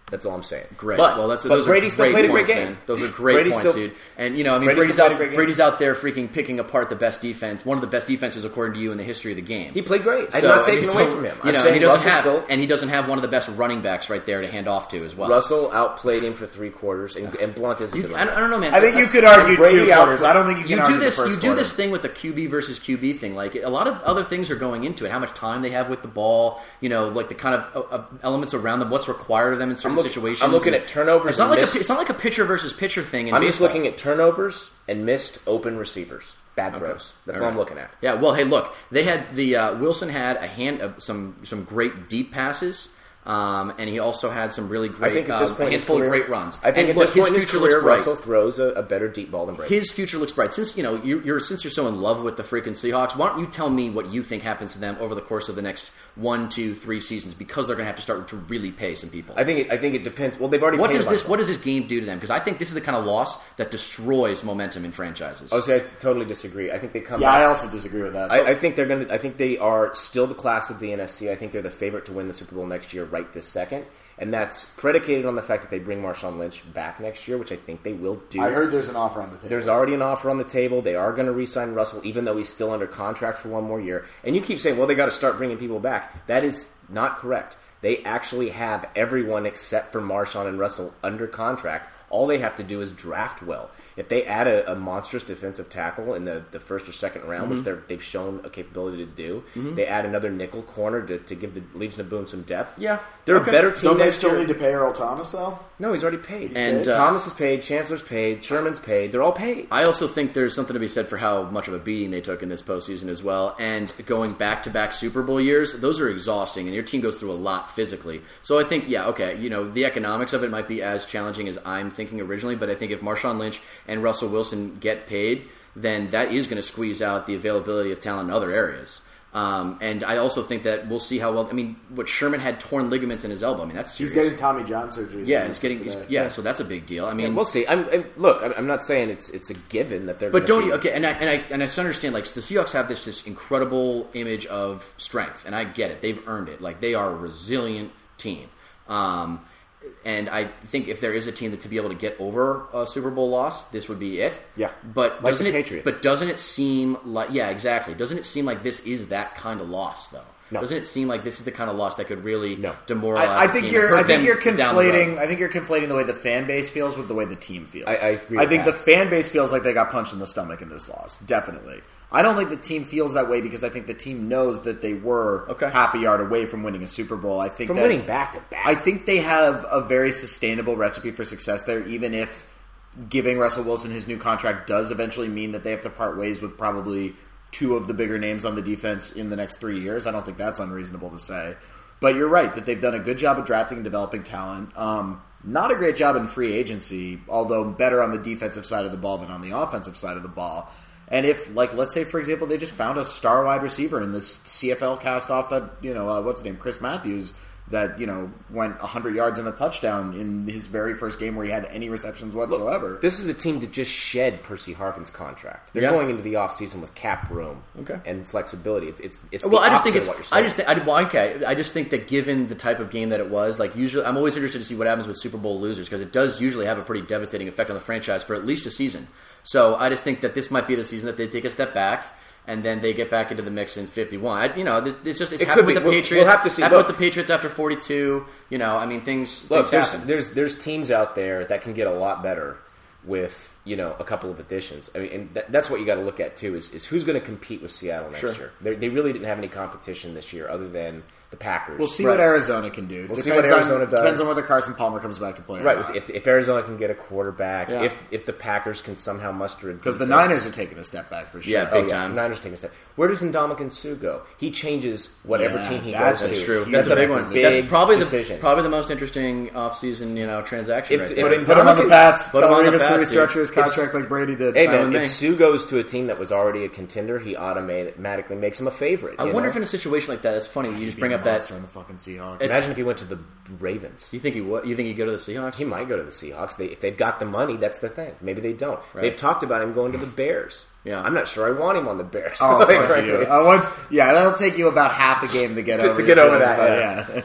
Speaker 5: That's all I'm saying.
Speaker 2: Great.
Speaker 5: But,
Speaker 2: well, that's
Speaker 5: but
Speaker 2: those
Speaker 5: Brady
Speaker 2: are
Speaker 5: still
Speaker 2: great
Speaker 5: played
Speaker 2: points,
Speaker 5: a great game.
Speaker 2: man. Those are great
Speaker 5: Brady
Speaker 2: points,
Speaker 5: still,
Speaker 2: dude. And you know, I mean,
Speaker 5: Brady
Speaker 2: Brady's
Speaker 5: still
Speaker 2: out.
Speaker 5: played a great game.
Speaker 2: Brady's out there freaking picking apart the best defense, one of the best defenses according to you in the history of the game.
Speaker 5: He played great. I'm
Speaker 2: So,
Speaker 5: not taking
Speaker 2: and
Speaker 5: away
Speaker 2: so,
Speaker 5: from him.
Speaker 2: You
Speaker 5: I'm
Speaker 2: know,
Speaker 5: saying
Speaker 2: and he doesn't
Speaker 5: Russell
Speaker 2: have,
Speaker 5: still,
Speaker 2: and he doesn't have one of the best running backs right there to hand off to as well.
Speaker 5: Russell outplayed him for three quarters, and, and Blunt isn't
Speaker 2: You,
Speaker 5: good.
Speaker 2: I, don't, I don't know, man.
Speaker 1: I think you could argue
Speaker 5: Brady
Speaker 1: two quarters.
Speaker 5: outplayed-
Speaker 1: I don't think you can
Speaker 2: You
Speaker 1: argue
Speaker 2: do this.
Speaker 1: the first
Speaker 2: You do
Speaker 1: quarter.
Speaker 2: this thing with the Q B versus Q B thing. Like a lot of other things are going into it. How much time they have with the ball. You know, like the kind of uh, uh, elements around them. What's required of them in certain
Speaker 5: I'm look-
Speaker 2: situations.
Speaker 5: I'm looking
Speaker 2: and
Speaker 5: at turnovers
Speaker 2: It's not
Speaker 5: and
Speaker 2: like
Speaker 5: missed-
Speaker 2: a, it's not like a pitcher versus pitcher thing. In
Speaker 5: I'm just
Speaker 2: baseball.
Speaker 5: looking at turnovers and missed open receivers, bad throws. That's all,
Speaker 2: right.
Speaker 5: I'm looking at.
Speaker 2: Yeah, well, hey, look, they had the uh, Wilson had a hand of some some great deep passes, um, and he also had some really great
Speaker 5: I think at this
Speaker 2: um,
Speaker 5: point, in his
Speaker 2: handful
Speaker 5: career,
Speaker 2: of great runs.
Speaker 5: I think
Speaker 2: and
Speaker 5: at
Speaker 2: look,
Speaker 5: this point in
Speaker 2: his
Speaker 5: his
Speaker 2: future
Speaker 5: career,
Speaker 2: looks bright.
Speaker 5: Russell throws a, a better deep ball than Brady.
Speaker 2: His future looks bright. Since you know you're, you're since you're so in love with the freaking Seahawks, why don't you tell me what you think happens to them over the course of the next one, two, three seasons? Because they're going to have to start to really pay some people.
Speaker 5: I think it, I think it depends. Well, they've already.
Speaker 2: What
Speaker 5: paid
Speaker 2: does
Speaker 5: a bunch
Speaker 2: this
Speaker 5: of
Speaker 2: What
Speaker 5: them.
Speaker 2: does this game do to them? Because I think this is the kind of loss that destroys momentum in franchises.
Speaker 5: I would say I totally disagree. I think they come.
Speaker 1: Yeah,
Speaker 5: back.
Speaker 1: I also disagree with that.
Speaker 5: I, I think they're going to. I think they are still the class of the N F C. I think they're the favorite to win the Super Bowl next year, right this second, and that's predicated on the fact that they bring Marshawn Lynch back next year, which I think they will do.
Speaker 1: I heard there's an offer on the table.
Speaker 5: There's already an offer on the table. They are going to re-sign Russell, even though he's still under contract for one more year. And you keep saying, well, they got to start bringing people back. That is not correct. They actually have everyone except for Marshawn and Russell under contract. All they have to do is draft well. If they add a, a monstrous defensive tackle in the, the first or second round,
Speaker 2: Mm-hmm.
Speaker 5: which they're, they've shown a capability to do, they add another nickel corner to, to give the Legion of Boom some depth.
Speaker 2: Yeah.
Speaker 5: They're
Speaker 2: Okay.
Speaker 5: a better team
Speaker 1: Don't they
Speaker 5: next
Speaker 1: still
Speaker 5: year.
Speaker 1: need to pay Earl Thomas, though?
Speaker 5: No, he's already paid.
Speaker 2: And,
Speaker 5: Uh,
Speaker 2: uh,
Speaker 5: Thomas is paid, Chancellor's paid, Sherman's paid. They're all paid.
Speaker 2: I also think there's something to be said for how much of a beating they took in this postseason as well. And going back-to-back Super Bowl years, those are exhausting, and your team goes through a lot physically. So I think, yeah, okay, you know, the economics of it might be as challenging as I'm thinking originally, but I think if Marshawn Lynch and Russell Wilson get paid, then that is going to squeeze out the availability of talent in other areas. Um, and I also think that we'll see how well. I mean, what Sherman had torn ligaments in his elbow. I mean, that's serious.
Speaker 1: He's getting Tommy John surgery.
Speaker 2: yeah, he's getting he's,
Speaker 1: today.
Speaker 2: yeah. So that's a big deal. I mean,
Speaker 5: Yeah, we'll see. I'm, I'm, look, I'm I'm not saying it's it's a given that they're.
Speaker 2: But
Speaker 5: gonna
Speaker 2: don't you?
Speaker 5: be,
Speaker 2: Okay, and I and I and I just understand. Like the Seahawks have this this incredible image of strength, and I get it. They've earned it. Like they are a resilient team. Um, and I think if there is a team that to be able to get over a Super Bowl loss, this would be it.
Speaker 5: Yeah.
Speaker 2: But
Speaker 5: Like
Speaker 2: doesn't
Speaker 5: the
Speaker 2: it?
Speaker 5: Patriots.
Speaker 2: But doesn't it seem like yeah, exactly? Doesn't it seem like this is that kind of loss though?
Speaker 5: No.
Speaker 2: Doesn't it seem like this is the kind of loss that could really
Speaker 5: No.
Speaker 2: demoralize?
Speaker 1: I, I
Speaker 2: the
Speaker 1: think
Speaker 2: team
Speaker 1: you're.
Speaker 2: and hurt
Speaker 1: I think
Speaker 2: them
Speaker 1: you're
Speaker 2: down the road?
Speaker 1: conflating. I think you're conflating the way the fan base feels with the way the team feels.
Speaker 5: I- I agree
Speaker 1: I
Speaker 5: with
Speaker 1: think
Speaker 5: that.
Speaker 1: the fan base feels like they got punched in the stomach in this loss. Definitely. I don't think the team feels that way because I think the team knows that they were
Speaker 2: Okay.
Speaker 1: half a yard away from winning a Super Bowl. I think
Speaker 5: from
Speaker 1: that,
Speaker 5: winning back to back.
Speaker 1: I think they have a very sustainable recipe for success there, even if giving Russell Wilson his new contract does eventually mean that they have to part ways with probably two of the bigger names on the defense in the next three years. I don't think that's unreasonable to say. But you're right that they've done a good job of drafting and developing talent. Um, not a great job in free agency, although better on the defensive side of the ball than on the offensive side of the ball. And if, like, let's say, for example, they just found a star wide receiver in this C F L cast off that, you know, uh, what's his name, Chris Matthews, that, you know, went one hundred yards and a touchdown in his very first game where he had any receptions whatsoever.
Speaker 5: Look, this is a team that just shed Percy Harvin's contract. They're
Speaker 2: Yeah.
Speaker 5: going into the offseason with cap room
Speaker 2: Okay.
Speaker 5: and flexibility. It's it's, it's
Speaker 2: Well,
Speaker 5: the
Speaker 2: I just think
Speaker 5: opposite
Speaker 2: it's.
Speaker 5: of what you're
Speaker 2: I
Speaker 5: saying.
Speaker 2: just think. I, well, okay. I just think that given the type of game that it was, like usually, I'm always interested to see what happens with Super Bowl losers because it does usually have a pretty devastating effect on the franchise for at least a season. So I just think that this might be the season that they take a step back and then they get back into the mix in fifty-one. I, you know, this, it's just it's
Speaker 5: It
Speaker 2: happened
Speaker 5: could
Speaker 2: with
Speaker 5: be.
Speaker 2: the
Speaker 5: We'll- we'll
Speaker 2: Patriots.
Speaker 5: have to see.
Speaker 2: Happened
Speaker 5: Look.
Speaker 2: with the Patriots after forty-two. You know, I mean, things.
Speaker 5: Look,
Speaker 2: things
Speaker 5: there's,
Speaker 2: happen.
Speaker 5: there's there's teams out there that can get a lot better with you know a couple of additions. I mean, and that, that's what you got to look at too is, is who's going to compete with Seattle next
Speaker 2: Sure.
Speaker 5: year. They're, they really didn't have any competition this year other than the Packers.
Speaker 1: We'll see
Speaker 2: Right.
Speaker 1: what Arizona can do.
Speaker 5: We'll see
Speaker 1: Depends
Speaker 5: what Arizona
Speaker 1: on,
Speaker 5: does.
Speaker 1: Depends on whether Carson Palmer comes back to play. or
Speaker 5: Right,
Speaker 1: not.
Speaker 5: if, if Arizona can get a quarterback,
Speaker 2: Yeah.
Speaker 5: if if the Packers can somehow muster a
Speaker 1: Because the
Speaker 5: defense-
Speaker 1: Niners are taking a step back for sure.
Speaker 2: Yeah,
Speaker 5: Oh,
Speaker 2: big
Speaker 5: yeah.
Speaker 2: time.
Speaker 5: Niners taking a step. Where does Ndamukong Suh go? He changes whatever
Speaker 1: Yeah,
Speaker 5: team he
Speaker 1: that's-
Speaker 5: goes
Speaker 2: That's
Speaker 5: to.
Speaker 2: true.
Speaker 1: Huge
Speaker 2: That's a big one.
Speaker 1: acquisition.
Speaker 2: That's
Speaker 5: Big
Speaker 2: probably
Speaker 5: decision.
Speaker 2: the probably the most interesting offseason, you know, transaction
Speaker 5: If-
Speaker 2: right
Speaker 5: if
Speaker 2: there.
Speaker 5: it-
Speaker 1: Put him on the
Speaker 5: Ndamukong-
Speaker 1: Pats.
Speaker 2: Put
Speaker 1: Tell
Speaker 2: him on the
Speaker 1: Revis to
Speaker 2: Pats,
Speaker 1: restructure
Speaker 2: dude.
Speaker 1: his contract like Brady did.
Speaker 5: Hey
Speaker 2: Fine
Speaker 5: man,
Speaker 2: with
Speaker 5: if
Speaker 2: me.
Speaker 5: Sue goes to a team that was already a contender, he automatically makes him a favorite.
Speaker 2: I
Speaker 5: you
Speaker 2: wonder
Speaker 5: know?
Speaker 2: if in a situation like that, it's funny. You just
Speaker 1: He'd
Speaker 2: bring
Speaker 1: be
Speaker 2: up
Speaker 1: a
Speaker 2: that.
Speaker 1: monster in the fucking Seahawks.
Speaker 2: It's-
Speaker 5: Imagine if he went to the Ravens.
Speaker 2: Do you think he would? You think he'd go to the Seahawks?
Speaker 5: He might go to the Seahawks. They, if they've got the money, that's the thing. Maybe they don't.
Speaker 2: Right.
Speaker 5: They've talked about him going to the Bears.
Speaker 2: Yeah.
Speaker 5: I'm not sure I want him on the Bears.
Speaker 1: Oh, of
Speaker 5: Like,
Speaker 1: course you
Speaker 5: frankly.
Speaker 1: do. Uh, once, yeah, that'll take you about half a game to get
Speaker 5: To-
Speaker 1: over
Speaker 5: to
Speaker 1: your
Speaker 5: get over
Speaker 1: feelings,
Speaker 5: that,
Speaker 1: but yeah.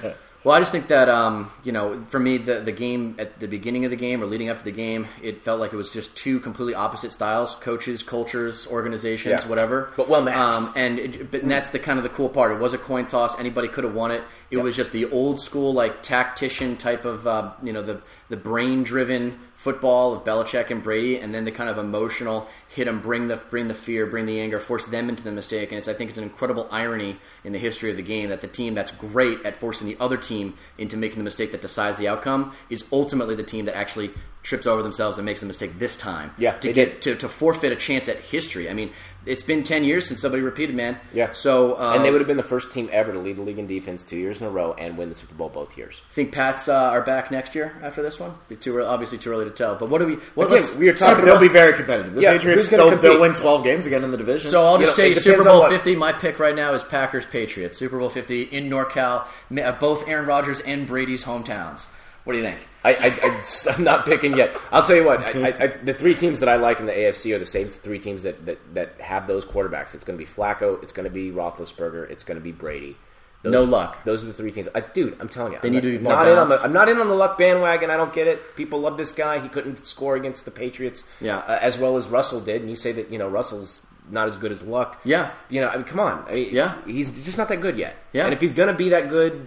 Speaker 2: Well, I just think that, um, you know, for me, the the game at the beginning of the game or leading up to the game, it felt like it was just two completely opposite styles, coaches, cultures, organizations,
Speaker 5: Yeah.
Speaker 2: whatever.
Speaker 5: But well matched.
Speaker 2: Um, and it, but and that's the kind of the cool part. It was a coin toss. Anybody could have won it. It
Speaker 5: Yep.
Speaker 2: was just the old school, like, tactician type of, uh, you know, the, the brain-driven football of Belichick and Brady, and then the kind of emotional hit them, bring the bring the fear, bring the anger, force them into the mistake. And it's I think it's an incredible irony in the history of the game that the team that's great at forcing the other team into making the mistake that decides the outcome is ultimately the team that actually trips over themselves and makes the mistake this time.
Speaker 5: Yeah,
Speaker 2: to
Speaker 5: they
Speaker 2: get to, to forfeit a chance at history. I mean, it's been ten years since somebody repeated, man.
Speaker 5: Yeah.
Speaker 2: So uh,
Speaker 5: and they would have been the first team ever to lead the league in defense two years in a row and win the Super Bowl both years.
Speaker 2: Think Pats uh, are back next year after this one? Be too early, obviously too early to tell. But what do we? What
Speaker 5: Again,
Speaker 2: let's-
Speaker 5: we are
Speaker 1: So
Speaker 5: talking
Speaker 1: they'll
Speaker 5: about
Speaker 1: be very competitive. The
Speaker 5: Yeah,
Speaker 1: Patriots,
Speaker 5: who's gonna
Speaker 1: they'll,
Speaker 5: compete?
Speaker 1: they'll win twelve games again in the division.
Speaker 2: So I'll
Speaker 5: You
Speaker 2: just
Speaker 5: know,
Speaker 2: tell
Speaker 5: it
Speaker 2: you,
Speaker 5: depends
Speaker 2: Super
Speaker 5: on
Speaker 2: Bowl
Speaker 5: what-
Speaker 2: fifty. My pick right now is Packers Patriots. Super Bowl fifty in NorCal, uh, both Aaron Rodgers and Brady's hometowns. What do you think?
Speaker 5: I, I, I, I'm not picking yet. I'll tell you what. I, I, I, the three teams that I like in the A F C are the same three teams that, that, that have those quarterbacks. It's going to be Flacco. It's going to be Roethlisberger. It's going to be Brady. Those,
Speaker 2: No luck.
Speaker 5: Those are the three teams. I, dude, I'm telling you.
Speaker 2: They
Speaker 5: I'm
Speaker 2: need
Speaker 5: not,
Speaker 2: to be more
Speaker 5: not in on the,
Speaker 2: balanced.
Speaker 5: I'm not in on the luck bandwagon. I don't get it. People love this guy. He couldn't score against the Patriots
Speaker 2: Yeah.
Speaker 5: uh, as well as Russell did. And you say that, you know, Russell's not as good as Luck.
Speaker 2: Yeah.
Speaker 5: You know, I mean, come on. I mean,
Speaker 2: Yeah.
Speaker 5: He's just not that good yet.
Speaker 2: Yeah.
Speaker 5: And if he's going to be that good,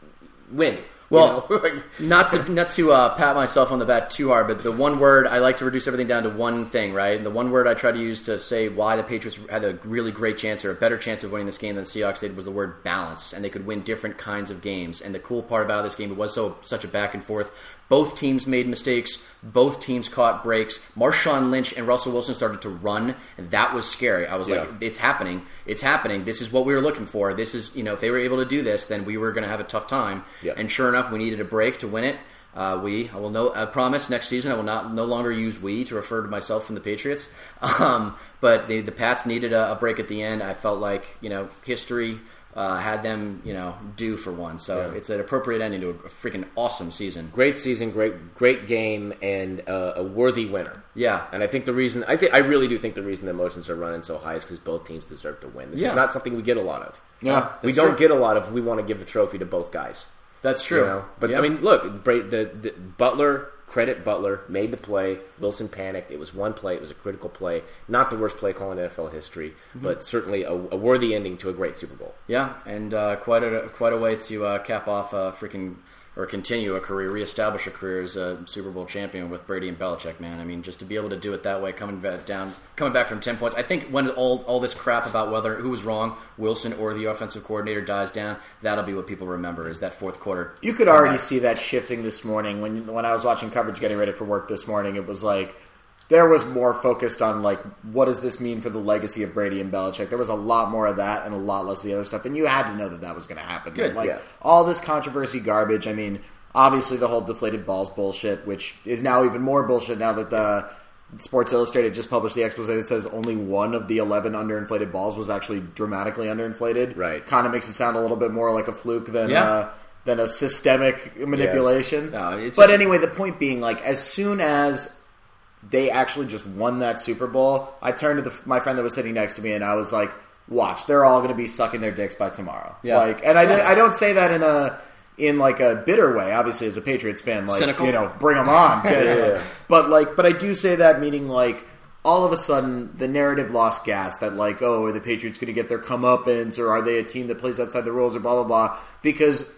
Speaker 5: win.
Speaker 2: Well,
Speaker 5: You know? Like-
Speaker 2: not to not to uh, pat myself on the back too hard, but the one word I like to reduce everything down to one thing, right? And the one word I try to use to say why the Patriots had a really great chance or a better chance of winning this game than the Seahawks did was the word balance, and they could win different kinds of games. And the cool part about this game, it was so such a back and forth. Both teams made mistakes. Both teams caught breaks. Marshawn Lynch and Russell Wilson started to run, and that was scary. I was
Speaker 5: Yeah.
Speaker 2: like, it's happening. It's happening. This is what we were looking for. This is, you know, if they were able to do this, then we were going to have a tough time.
Speaker 5: Yeah.
Speaker 2: And sure enough, we needed a break to win it. Uh, we, I will no, I promise next season I will not no longer use we to refer to myself from the Patriots. Um, but the the Pats needed a, a break at the end. I felt like, you know, history uh, had them, you know, due for one. So
Speaker 5: Yeah.
Speaker 2: it's an appropriate ending to a, a freaking awesome season.
Speaker 5: Great season, great great game, and uh, a worthy winner.
Speaker 2: Yeah.
Speaker 5: And I think the reason I think I really do think the reason the emotions are running so high is because both teams deserve to win. This
Speaker 2: Yeah.
Speaker 5: is not something we get a lot of.
Speaker 1: Yeah,
Speaker 5: we
Speaker 2: that's
Speaker 5: don't
Speaker 2: true.
Speaker 5: get a lot of. We want to give a trophy to both guys.
Speaker 2: That's true.
Speaker 5: You know? But
Speaker 2: Yeah.
Speaker 5: I mean, look, Bra- the, the Butler credit Butler made the play. Wilson panicked. It was one play. It was a critical play. Not the worst play call in N F L history,
Speaker 2: Mm-hmm.
Speaker 5: but certainly a, a worthy ending to a great Super Bowl.
Speaker 2: Yeah, and uh, quite a quite a way to uh, cap off a freaking or continue a career, reestablish a career as a Super Bowl champion with Brady and Belichick. Man, I mean, just to be able to do it that way, coming back down, coming back from ten points. I think when all all this crap about whether who was wrong, Wilson or the offensive coordinator, dies down, that'll be what people remember is that fourth quarter.
Speaker 1: You could already see that shifting this morning. When when I was watching coverage getting ready for work this morning, it was like there was more focused on like what does this mean for the legacy of Brady and Belichick. There was a lot more of that and a lot less of the other stuff, and you had to know that that was going to happen.
Speaker 2: Good,
Speaker 1: like
Speaker 5: yeah.
Speaker 1: all this controversy garbage. I mean, obviously the whole deflated balls bullshit, which is now even more bullshit now that the Sports Illustrated just published the expose that says only one of the eleven underinflated balls was actually dramatically underinflated.
Speaker 5: Right.
Speaker 1: Kind of makes it sound a little bit more like a fluke than
Speaker 2: Yeah.
Speaker 1: uh, than a systemic manipulation.
Speaker 2: No, it's
Speaker 1: but
Speaker 2: just-
Speaker 1: anyway, the point being, like, as soon as they actually just won that Super Bowl, I turned to the, my friend that was sitting next to me and I was like, watch, they're all going to be sucking their dicks by tomorrow.
Speaker 2: Yeah.
Speaker 1: Like, and I,
Speaker 2: Yeah.
Speaker 1: I don't say that in a in like a bitter way. Obviously, as a Patriots fan, like,
Speaker 2: Cynical?
Speaker 1: you know, bring them on.
Speaker 5: yeah.
Speaker 1: But like, but I do say that meaning like all of a sudden the narrative lost gas that like, oh, are the Patriots going to get their comeuppance, or are they a team that plays outside the rules, or blah blah blah? Because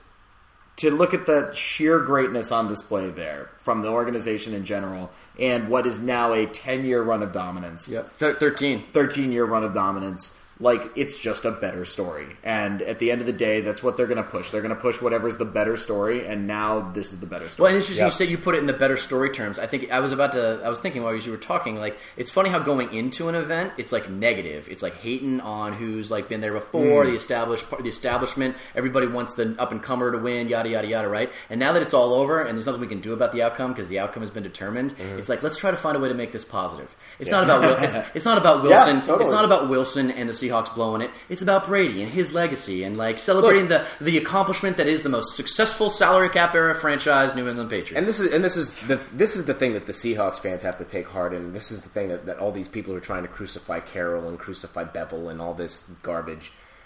Speaker 1: to look at the sheer greatness on display there from the organization in general, and what is now a ten-year run of dominance,
Speaker 2: Yep. Thir- thirteen.
Speaker 1: thirteen-year run of dominance, like, it's just a better story. And at the end of the day, that's what they're going to push. They're going to push whatever's the better story, and now this is the better
Speaker 2: Well,
Speaker 1: story.
Speaker 2: and it's interesting
Speaker 5: Yeah.
Speaker 2: you say you put it in the better story terms. I think I was about to. I was thinking while you were talking, like it's funny how going into an event, it's like negative. It's like hating on who's like been there before, the established, the establishment. Everybody wants the up and comer to win, yada yada yada, right? And now that it's all over, and there's nothing we can do about the outcome because the outcome has been determined. It's like let's try to find a way to make this positive. It's not about Wil- it's, it's not about Wilson.
Speaker 1: Yeah, totally.
Speaker 2: It's not about Wilson and the Seahawks blowing it. It's about Brady and his legacy and like celebrating the the accomplishment that is the most successful salary cap era franchise, New England Patriots.
Speaker 5: And this is and this is the this is the thing that the Seahawks fans have to take heart in. This is the thing that, that all these people who are trying to crucify Carroll and crucify Bevel and all this garbage.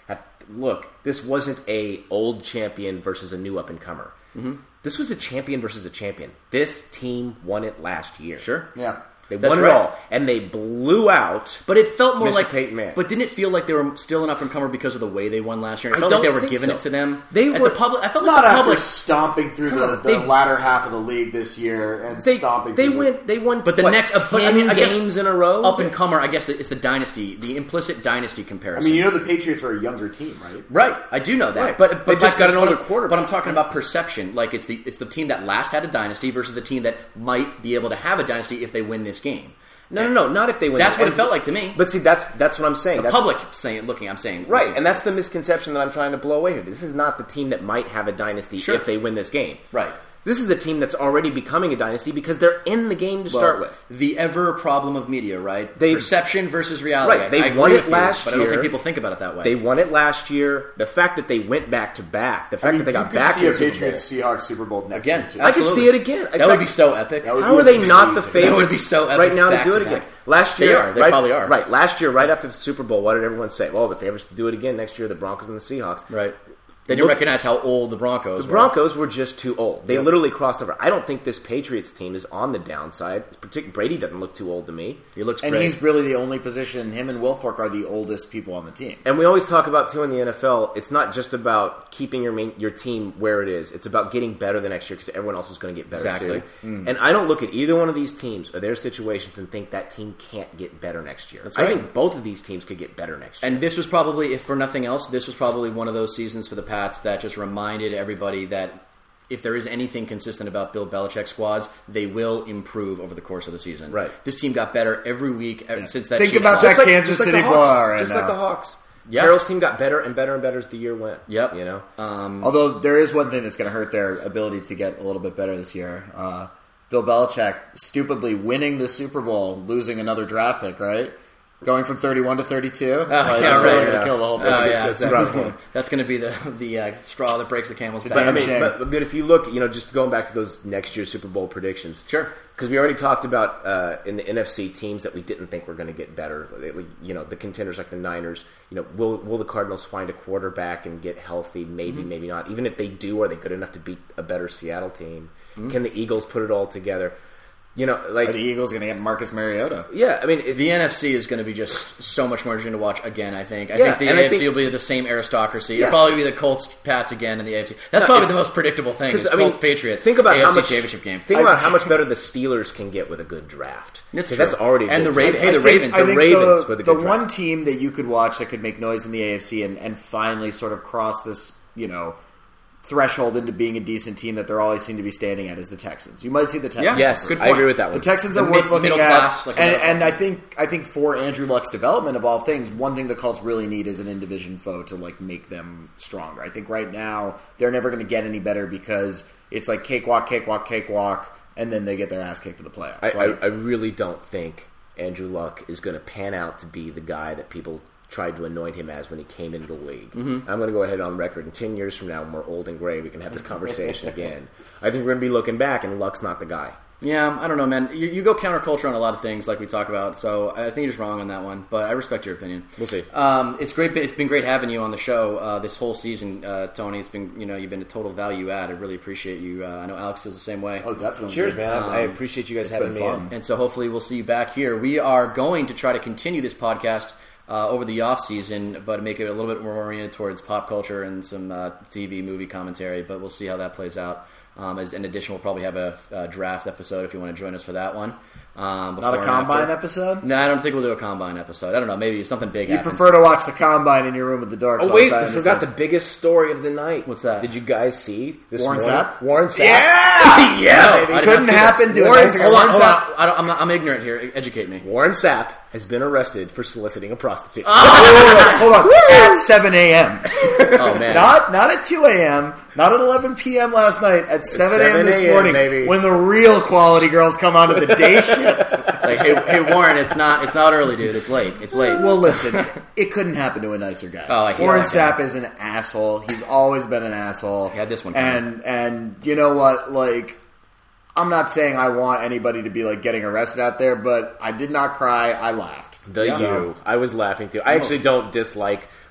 Speaker 5: have look. This wasn't a old champion versus a new up and comer. Mm-hmm. This was a champion versus a champion. This team won it last year.
Speaker 2: Sure.
Speaker 1: Yeah.
Speaker 5: They
Speaker 2: That's
Speaker 5: won
Speaker 2: right.
Speaker 5: it all, and they blew out.
Speaker 2: But it felt more
Speaker 5: Mister
Speaker 2: like
Speaker 5: Peyton Manning.
Speaker 2: But didn't it feel like they were still an up and comer because of the way they won last year? It
Speaker 5: I
Speaker 2: felt like they
Speaker 5: don't
Speaker 2: were
Speaker 5: think
Speaker 2: giving
Speaker 5: so.
Speaker 2: it to them.
Speaker 5: They
Speaker 2: At
Speaker 5: were-
Speaker 2: the public. I felt
Speaker 1: Not
Speaker 2: like the
Speaker 1: after
Speaker 2: public.
Speaker 1: stomping through the, the
Speaker 5: They-
Speaker 1: latter half of the league this year and
Speaker 5: They,
Speaker 1: stomping.
Speaker 5: they
Speaker 1: through
Speaker 5: went. They won.
Speaker 2: But the
Speaker 5: what,
Speaker 2: next,
Speaker 5: ten
Speaker 2: uh, but, I mean, I guess
Speaker 5: games in a row.
Speaker 2: Up and comer. I guess it's the dynasty, the implicit dynasty
Speaker 1: I
Speaker 2: comparison.
Speaker 1: mean, you know, the Patriots are a younger team, right?
Speaker 2: Right, I do know that,
Speaker 5: Right.
Speaker 2: but but
Speaker 5: They just
Speaker 2: back
Speaker 5: got
Speaker 2: to-
Speaker 5: an older
Speaker 2: but I'm-
Speaker 5: quarterback.
Speaker 2: But I'm talking about perception. Like it's the it's the team that last had a dynasty versus the team that might be able to have a dynasty if they win this game.
Speaker 5: No, no, no, not if they win.
Speaker 2: That's
Speaker 5: this.
Speaker 2: what it
Speaker 5: And-
Speaker 2: felt like to me.
Speaker 5: But see, that's that's what I'm saying.
Speaker 2: The
Speaker 5: That's,
Speaker 2: public saying, looking, I'm saying,
Speaker 5: right?
Speaker 2: looking-
Speaker 5: And that's the misconception that I'm trying to blow away here. This is not the team that might have a dynasty
Speaker 2: Sure.
Speaker 5: if they win this game.
Speaker 2: Right.
Speaker 5: This is a team that's already becoming a dynasty because they're in the game to
Speaker 2: Well,
Speaker 5: start with.
Speaker 2: the ever problem of media, right?
Speaker 5: They-
Speaker 2: Perception versus reality.
Speaker 5: Right, they
Speaker 2: I agree
Speaker 5: won it
Speaker 2: with you,
Speaker 5: last
Speaker 2: but I don't
Speaker 5: year.
Speaker 2: think people think about it that way.
Speaker 5: They won it last year. The fact that they went back to back, the fact
Speaker 1: I mean,
Speaker 5: that they
Speaker 1: you
Speaker 5: got
Speaker 1: could
Speaker 5: back
Speaker 1: see
Speaker 5: to
Speaker 1: a
Speaker 5: the Super Bowl.
Speaker 1: Patriots Seahawks Super Bowl next
Speaker 2: Again,
Speaker 1: year, too.
Speaker 5: I could
Speaker 2: absolutely.
Speaker 5: see it again. In
Speaker 2: That
Speaker 5: fact,
Speaker 2: would be so epic.
Speaker 1: That would
Speaker 5: How
Speaker 1: be
Speaker 5: are they not the
Speaker 1: amazing.
Speaker 5: favorites
Speaker 2: That would be so epic
Speaker 5: right now to
Speaker 2: back
Speaker 5: do
Speaker 2: to
Speaker 5: it again?
Speaker 2: back.
Speaker 5: Last
Speaker 2: They
Speaker 5: year,
Speaker 2: are. They
Speaker 5: right,
Speaker 2: probably are.
Speaker 5: Right, last year, right after the Super Bowl, what did everyone say? Well, the favorites to do it again next year, the Broncos and the Seahawks.
Speaker 2: Right. Then you
Speaker 5: Look-
Speaker 2: recognize how old the Broncos
Speaker 5: The
Speaker 2: were.
Speaker 5: Broncos were just too old. They literally crossed over. I don't think this Patriots team is on the downside. It's partic- Brady doesn't look too old to me.
Speaker 2: He looks
Speaker 1: And
Speaker 2: great.
Speaker 1: he's really the only position. Him and Wilfork are the oldest people on the team.
Speaker 5: And we always talk about, too, in the N F L, it's not just about keeping your main, your team where it is. It's about getting better the next year because everyone else is going to get better,
Speaker 2: Exactly.
Speaker 5: too. And I don't look at either one of these teams or their situations and think that team can't get better next year.
Speaker 2: That's
Speaker 5: I
Speaker 2: right.
Speaker 5: think both of these teams could get better next year.
Speaker 2: And this was probably, if for nothing else, this was probably one of those seasons for the Pats that just reminded everybody that if there is anything consistent about Bill Belichick squads, they will improve over the course of the season.
Speaker 5: Right.
Speaker 2: This team got better every week ever since that.
Speaker 1: Think
Speaker 2: Chiefs
Speaker 1: about
Speaker 2: loss.
Speaker 1: that
Speaker 5: Just like-
Speaker 1: Kansas
Speaker 5: just like
Speaker 1: City
Speaker 5: the
Speaker 1: Bull
Speaker 5: Hawks.
Speaker 1: right
Speaker 5: Just
Speaker 1: now.
Speaker 5: like the Hawks.
Speaker 2: Yeah.
Speaker 5: Carroll's team got better and better and better as the year went.
Speaker 2: Yep.
Speaker 5: You know?
Speaker 2: Um,
Speaker 1: Although there is one thing that's going to hurt their ability to get a little bit better this year. Uh, Bill Belichick stupidly winning the Super Bowl, losing another draft pick, right? Going from thirty-one to thirty-two. Oh,
Speaker 2: yeah,
Speaker 1: that's
Speaker 2: right,
Speaker 1: really going
Speaker 5: yeah.
Speaker 1: to kill the whole
Speaker 2: oh,
Speaker 1: business.
Speaker 2: yeah,
Speaker 5: it's
Speaker 2: exactly.
Speaker 5: rough.
Speaker 2: That's going to be the the uh, straw that breaks the camel's
Speaker 1: It's
Speaker 2: back.
Speaker 5: But I
Speaker 1: Damn
Speaker 5: mean,
Speaker 1: shame.
Speaker 5: but, but if you look, you know, just going back to those next year's Super Bowl predictions,
Speaker 2: Sure.
Speaker 5: because we already talked about uh, in the N F C teams that we didn't think were going to get better. You know, the contenders like the Niners. You know, will will the Cardinals find a quarterback and get healthy? Maybe,
Speaker 2: Mm-hmm.
Speaker 5: maybe not. Even if they do, are they good enough to beat a better Seattle team?
Speaker 2: Mm-hmm.
Speaker 5: Can the Eagles put it all together? You know, like
Speaker 1: Are the Eagles going to get Marcus Mariota?
Speaker 5: yeah. I mean, if,
Speaker 2: The N F C is going to be just so much more interesting to watch again, I think. I
Speaker 5: Yeah,
Speaker 2: think the
Speaker 5: and I
Speaker 2: A F C
Speaker 5: think-
Speaker 2: will be the same aristocracy.
Speaker 5: Yeah.
Speaker 2: It'll probably be the Colts, Pats again in the A F C. That's
Speaker 5: No,
Speaker 2: probably
Speaker 5: it's-
Speaker 2: the most predictable thing is
Speaker 5: 'cause, I mean,
Speaker 2: Colts, Patriots,
Speaker 5: think about
Speaker 2: A F C
Speaker 5: how much
Speaker 2: championship game.
Speaker 5: Think
Speaker 1: I-
Speaker 5: about how much better the Steelers can get with a good draft.
Speaker 2: It's
Speaker 5: 'Cause
Speaker 2: true.
Speaker 5: that's already a
Speaker 2: And
Speaker 5: good
Speaker 2: the Raven-
Speaker 5: draft.
Speaker 2: hey, the
Speaker 1: I think-
Speaker 2: Ravens.
Speaker 1: I
Speaker 5: The
Speaker 1: think
Speaker 5: Ravens
Speaker 1: the,
Speaker 5: with a
Speaker 1: the
Speaker 5: good
Speaker 1: one
Speaker 5: draft.
Speaker 1: team that you could watch that could make noise in the A F C and, and finally sort of cross this, you know, threshold into being a decent team that they're always seem to be standing at is the Texans. You might see the Texans.
Speaker 2: Yeah.
Speaker 5: Yes,
Speaker 2: Good
Speaker 5: I
Speaker 2: point.
Speaker 5: agree with that one.
Speaker 1: The Texans
Speaker 2: The
Speaker 1: are worth
Speaker 2: mid-
Speaker 1: looking
Speaker 2: middle
Speaker 1: at,
Speaker 2: class, like a
Speaker 1: and,
Speaker 2: middle
Speaker 1: and I
Speaker 2: class.
Speaker 1: think I think for Andrew Luck's development of all things, one thing the Colts really need is an in-division foe to like make them stronger. I think right now they're never going to get any better because it's like cakewalk, cakewalk, cakewalk, and then they get their ass kicked in the playoffs.
Speaker 5: I,
Speaker 1: Like,
Speaker 5: I, I really don't think Andrew Luck is going to pan out to be the guy that people tried to anoint him as when he came into the league.
Speaker 2: Mm-hmm.
Speaker 5: I'm going to go ahead on record. In ten years from now, when we're old and gray, we can have this conversation again. I think we're going to be looking back, and Luck's not the guy.
Speaker 2: Yeah, I don't know, man. You, you go counterculture on a lot of things, like we talk about. So I think you're just wrong on that one. But I respect your opinion.
Speaker 5: We'll see.
Speaker 2: Um, it's great. It's been great having you on the show uh, this whole season, uh, Tony. It's been, you know, you've been a total value add. I really appreciate you. Uh, I know Alex feels the same way.
Speaker 1: oh, definitely.
Speaker 5: Cheers, man. I, I
Speaker 2: Um,
Speaker 5: appreciate you guys
Speaker 1: it's
Speaker 5: having
Speaker 1: been
Speaker 5: me
Speaker 1: fun.
Speaker 5: in.
Speaker 2: And so hopefully we'll see you back here. We are going to try to continue this podcast uh, over the off season, but make it a little bit more oriented towards pop culture and some uh, T V movie commentary. But we'll see how that plays out. Um, as in addition, we'll probably have a, a draft episode if you want to join us for that one. Um,
Speaker 1: Not
Speaker 2: before
Speaker 1: a
Speaker 2: and
Speaker 1: combine
Speaker 2: after.
Speaker 1: episode?
Speaker 2: No, I don't think we'll do a combine episode. I don't know. Maybe something big
Speaker 1: You
Speaker 2: happens.
Speaker 1: prefer to watch the combine in your room with the door
Speaker 5: Oh,
Speaker 1: closed.
Speaker 5: wait,
Speaker 1: I
Speaker 5: I forgot the
Speaker 1: understand.
Speaker 5: biggest story of the night.
Speaker 2: What's that?
Speaker 5: Did you guys see this
Speaker 1: Warren
Speaker 5: morning?
Speaker 1: Sapp?
Speaker 5: Warren Sapp?
Speaker 1: Yeah!
Speaker 5: yeah,
Speaker 2: No,
Speaker 5: baby.
Speaker 2: I did
Speaker 1: Couldn't
Speaker 2: not see this.
Speaker 1: happen to
Speaker 5: Warren-
Speaker 1: a nicer guy.
Speaker 2: Hold on,
Speaker 1: Warren
Speaker 2: hold
Speaker 1: Sapp-
Speaker 2: on. I don't, I'm, not, I'm ignorant here. Educate me.
Speaker 5: Warren Sapp has been arrested for soliciting a prostitute.
Speaker 1: Hold on, hold on. At seven a.m.
Speaker 2: Oh man.
Speaker 1: Not not at two a.m., not at eleven p.m. last night, at seven a.m. this
Speaker 5: seven a.m.,
Speaker 1: morning,
Speaker 5: baby.
Speaker 1: when the real quality girls come onto the day shift.
Speaker 2: Like, hey, hey, Warren, it's not. It's not early, dude. It's late. It's late.
Speaker 1: Well, listen, it couldn't happen to a nicer guy.
Speaker 2: Oh, I hate
Speaker 1: Warren
Speaker 2: that guy.
Speaker 1: Sapp is an asshole. He's always been an asshole.
Speaker 2: He had this one coming.
Speaker 1: And and you know what? Like, I'm not saying I want anybody to be like getting arrested out there, but I did not cry. I laughed.
Speaker 5: The
Speaker 1: So-
Speaker 5: you. I was laughing too. I actually don't dislike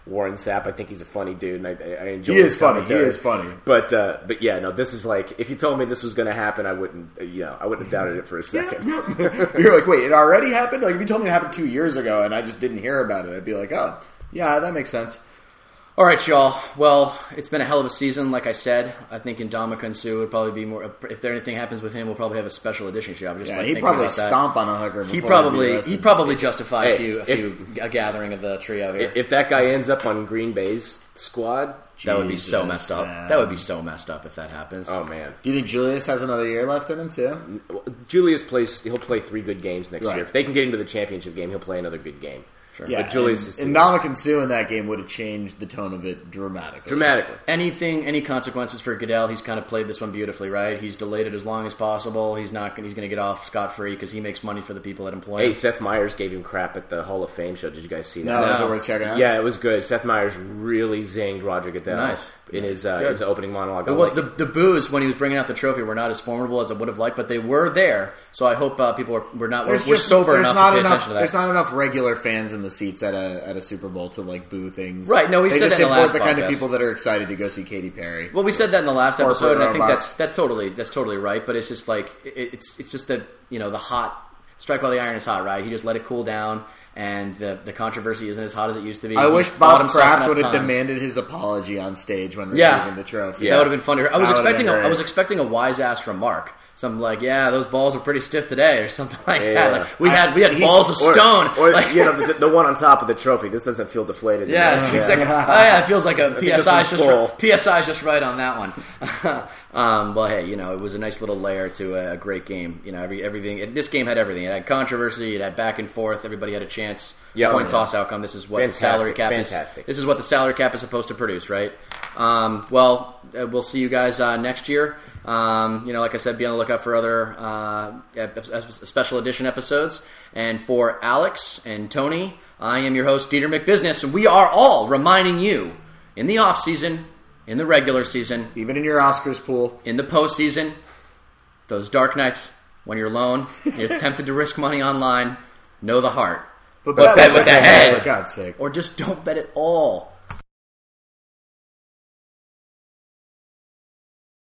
Speaker 5: Warren Sapp. I think he's a funny dude, and I, I enjoy.
Speaker 1: He is
Speaker 5: his
Speaker 1: funny. He
Speaker 5: commentary.
Speaker 1: is funny.
Speaker 5: But uh, but yeah, no. This is like if you told me this was going to happen, I wouldn't. You know, I wouldn't have doubted it for a second.
Speaker 1: You're like, wait, it already happened? Like, if you told me it happened two years ago and I just didn't hear about it, I'd be like, oh, yeah, that makes sense.
Speaker 2: All right, y'all. Well, it's been a hell of a season, like I said. I think Ndamukong Suh would probably be more... If there anything happens with him, we'll probably have a special edition show. I'm just
Speaker 1: Yeah,
Speaker 2: like
Speaker 1: he'd
Speaker 2: thinking
Speaker 1: probably
Speaker 2: about that.
Speaker 1: stomp on a hooker before
Speaker 2: He probably
Speaker 1: he'd be arrested.
Speaker 2: he'd probably justify
Speaker 5: Hey,
Speaker 2: a few a
Speaker 5: if-
Speaker 2: few a gathering of the trio here.
Speaker 5: If that guy ends up on Green Bay's squad,
Speaker 2: that would be so
Speaker 1: Jesus,
Speaker 2: messed up.
Speaker 1: man.
Speaker 2: That would be so messed up if that happens.
Speaker 5: oh man.
Speaker 1: Do you think Julius has another year left in him, too?
Speaker 5: Julius plays. He'll play three good games next
Speaker 1: Right.
Speaker 5: year. If they can get into the championship game, he'll play another good game.
Speaker 2: Sure.
Speaker 1: Yeah,
Speaker 5: But Julius
Speaker 1: and,
Speaker 5: is
Speaker 1: and
Speaker 5: too-
Speaker 1: Ndamukong Suh in that game would have changed the tone of it dramatically.
Speaker 5: Dramatically.
Speaker 2: Anything, any consequences for Goodell? He's kind of played this one beautifully, right? He's delayed it as long as possible. He's not. He's going to get off scot free because he makes money for the people that employ
Speaker 5: Hey,
Speaker 2: him.
Speaker 5: Seth Meyers gave him crap at the Hall of Fame show. Did you guys see that?
Speaker 1: No, is
Speaker 2: No.
Speaker 1: it worth checking out?
Speaker 5: Yeah, it was good. Seth Meyers really zinged Roger Goodell
Speaker 2: Nice.
Speaker 5: in his uh,
Speaker 2: Good.
Speaker 5: his opening monologue.
Speaker 2: It
Speaker 5: I
Speaker 2: was
Speaker 5: like
Speaker 2: the the boos when he was bringing out the trophy were not as formidable as I would have liked, but they were there. So I hope uh, people are were not
Speaker 1: There's
Speaker 2: we're
Speaker 1: just
Speaker 2: sober
Speaker 1: there's
Speaker 2: enough
Speaker 1: not
Speaker 2: to pay
Speaker 1: enough,
Speaker 2: attention to that.
Speaker 1: There's not enough regular fans in the seats at a at a Super Bowl to like boo things.
Speaker 2: Right, no, we
Speaker 1: they
Speaker 2: said
Speaker 1: just
Speaker 2: that in the
Speaker 1: import
Speaker 2: last
Speaker 1: the kind of
Speaker 2: podcast.
Speaker 1: people that are excited to go see Katy Perry.
Speaker 2: Well, we said that in the last
Speaker 1: Corporate
Speaker 2: episode, and I think
Speaker 1: robots.
Speaker 2: that's that's totally that's totally right. But it's just like it, it's it's just that you know the hot strike while the iron is hot, right? He just let it cool down, and the the controversy isn't as hot as it used to be.
Speaker 1: I
Speaker 2: He
Speaker 1: wish
Speaker 2: bought
Speaker 1: Bob
Speaker 2: himself
Speaker 1: Kraft
Speaker 2: enough
Speaker 1: would have
Speaker 2: time.
Speaker 1: demanded his apology on stage when
Speaker 2: Yeah.
Speaker 1: receiving the trophy.
Speaker 2: That would have been funny. I was
Speaker 1: That would've
Speaker 2: expecting
Speaker 1: been
Speaker 2: a, I
Speaker 1: great.
Speaker 2: was expecting a wise ass from Mark. Something like, yeah, those balls were pretty stiff today, or something like
Speaker 5: Yeah.
Speaker 2: that. Like, we
Speaker 1: I-
Speaker 2: had we had
Speaker 1: he's-
Speaker 2: balls of
Speaker 5: Or-
Speaker 2: stone.
Speaker 5: Or,
Speaker 2: Like-
Speaker 5: you know, the, the one on top of the trophy. This doesn't feel deflated.
Speaker 2: Yes,
Speaker 5: enough.
Speaker 2: exactly. Oh yeah, it feels like a
Speaker 5: think
Speaker 2: P S
Speaker 5: this
Speaker 2: I's
Speaker 5: was
Speaker 2: just
Speaker 5: full.
Speaker 2: right, P S I's just right on that one. um, well, hey, you know, it was a nice little layer to a, a great game. You know, every everything. It, this game had everything. It had controversy. It had back and forth. Everybody had a chance.
Speaker 5: Yeah,
Speaker 2: Point
Speaker 5: yeah.
Speaker 2: toss outcome. This is what
Speaker 5: Fantastic,
Speaker 2: the salary cap
Speaker 5: fantastic.
Speaker 2: is. This is what the salary cap is supposed to produce, right? Um, well, uh, we'll see you guys uh, next year. Um, you know, like I said, be on the lookout for other uh, ep- ep- special edition episodes. And for Alex and Tony, I am your host, Dieter McBusiness, and we are all reminding you in the off season, in the regular season,
Speaker 1: Even in your Oscars pool.
Speaker 2: in the postseason, those dark nights when you're alone, you're tempted to risk money online. Know the heart, but bet with the head,
Speaker 1: for God's sake.
Speaker 2: or just don't bet at all.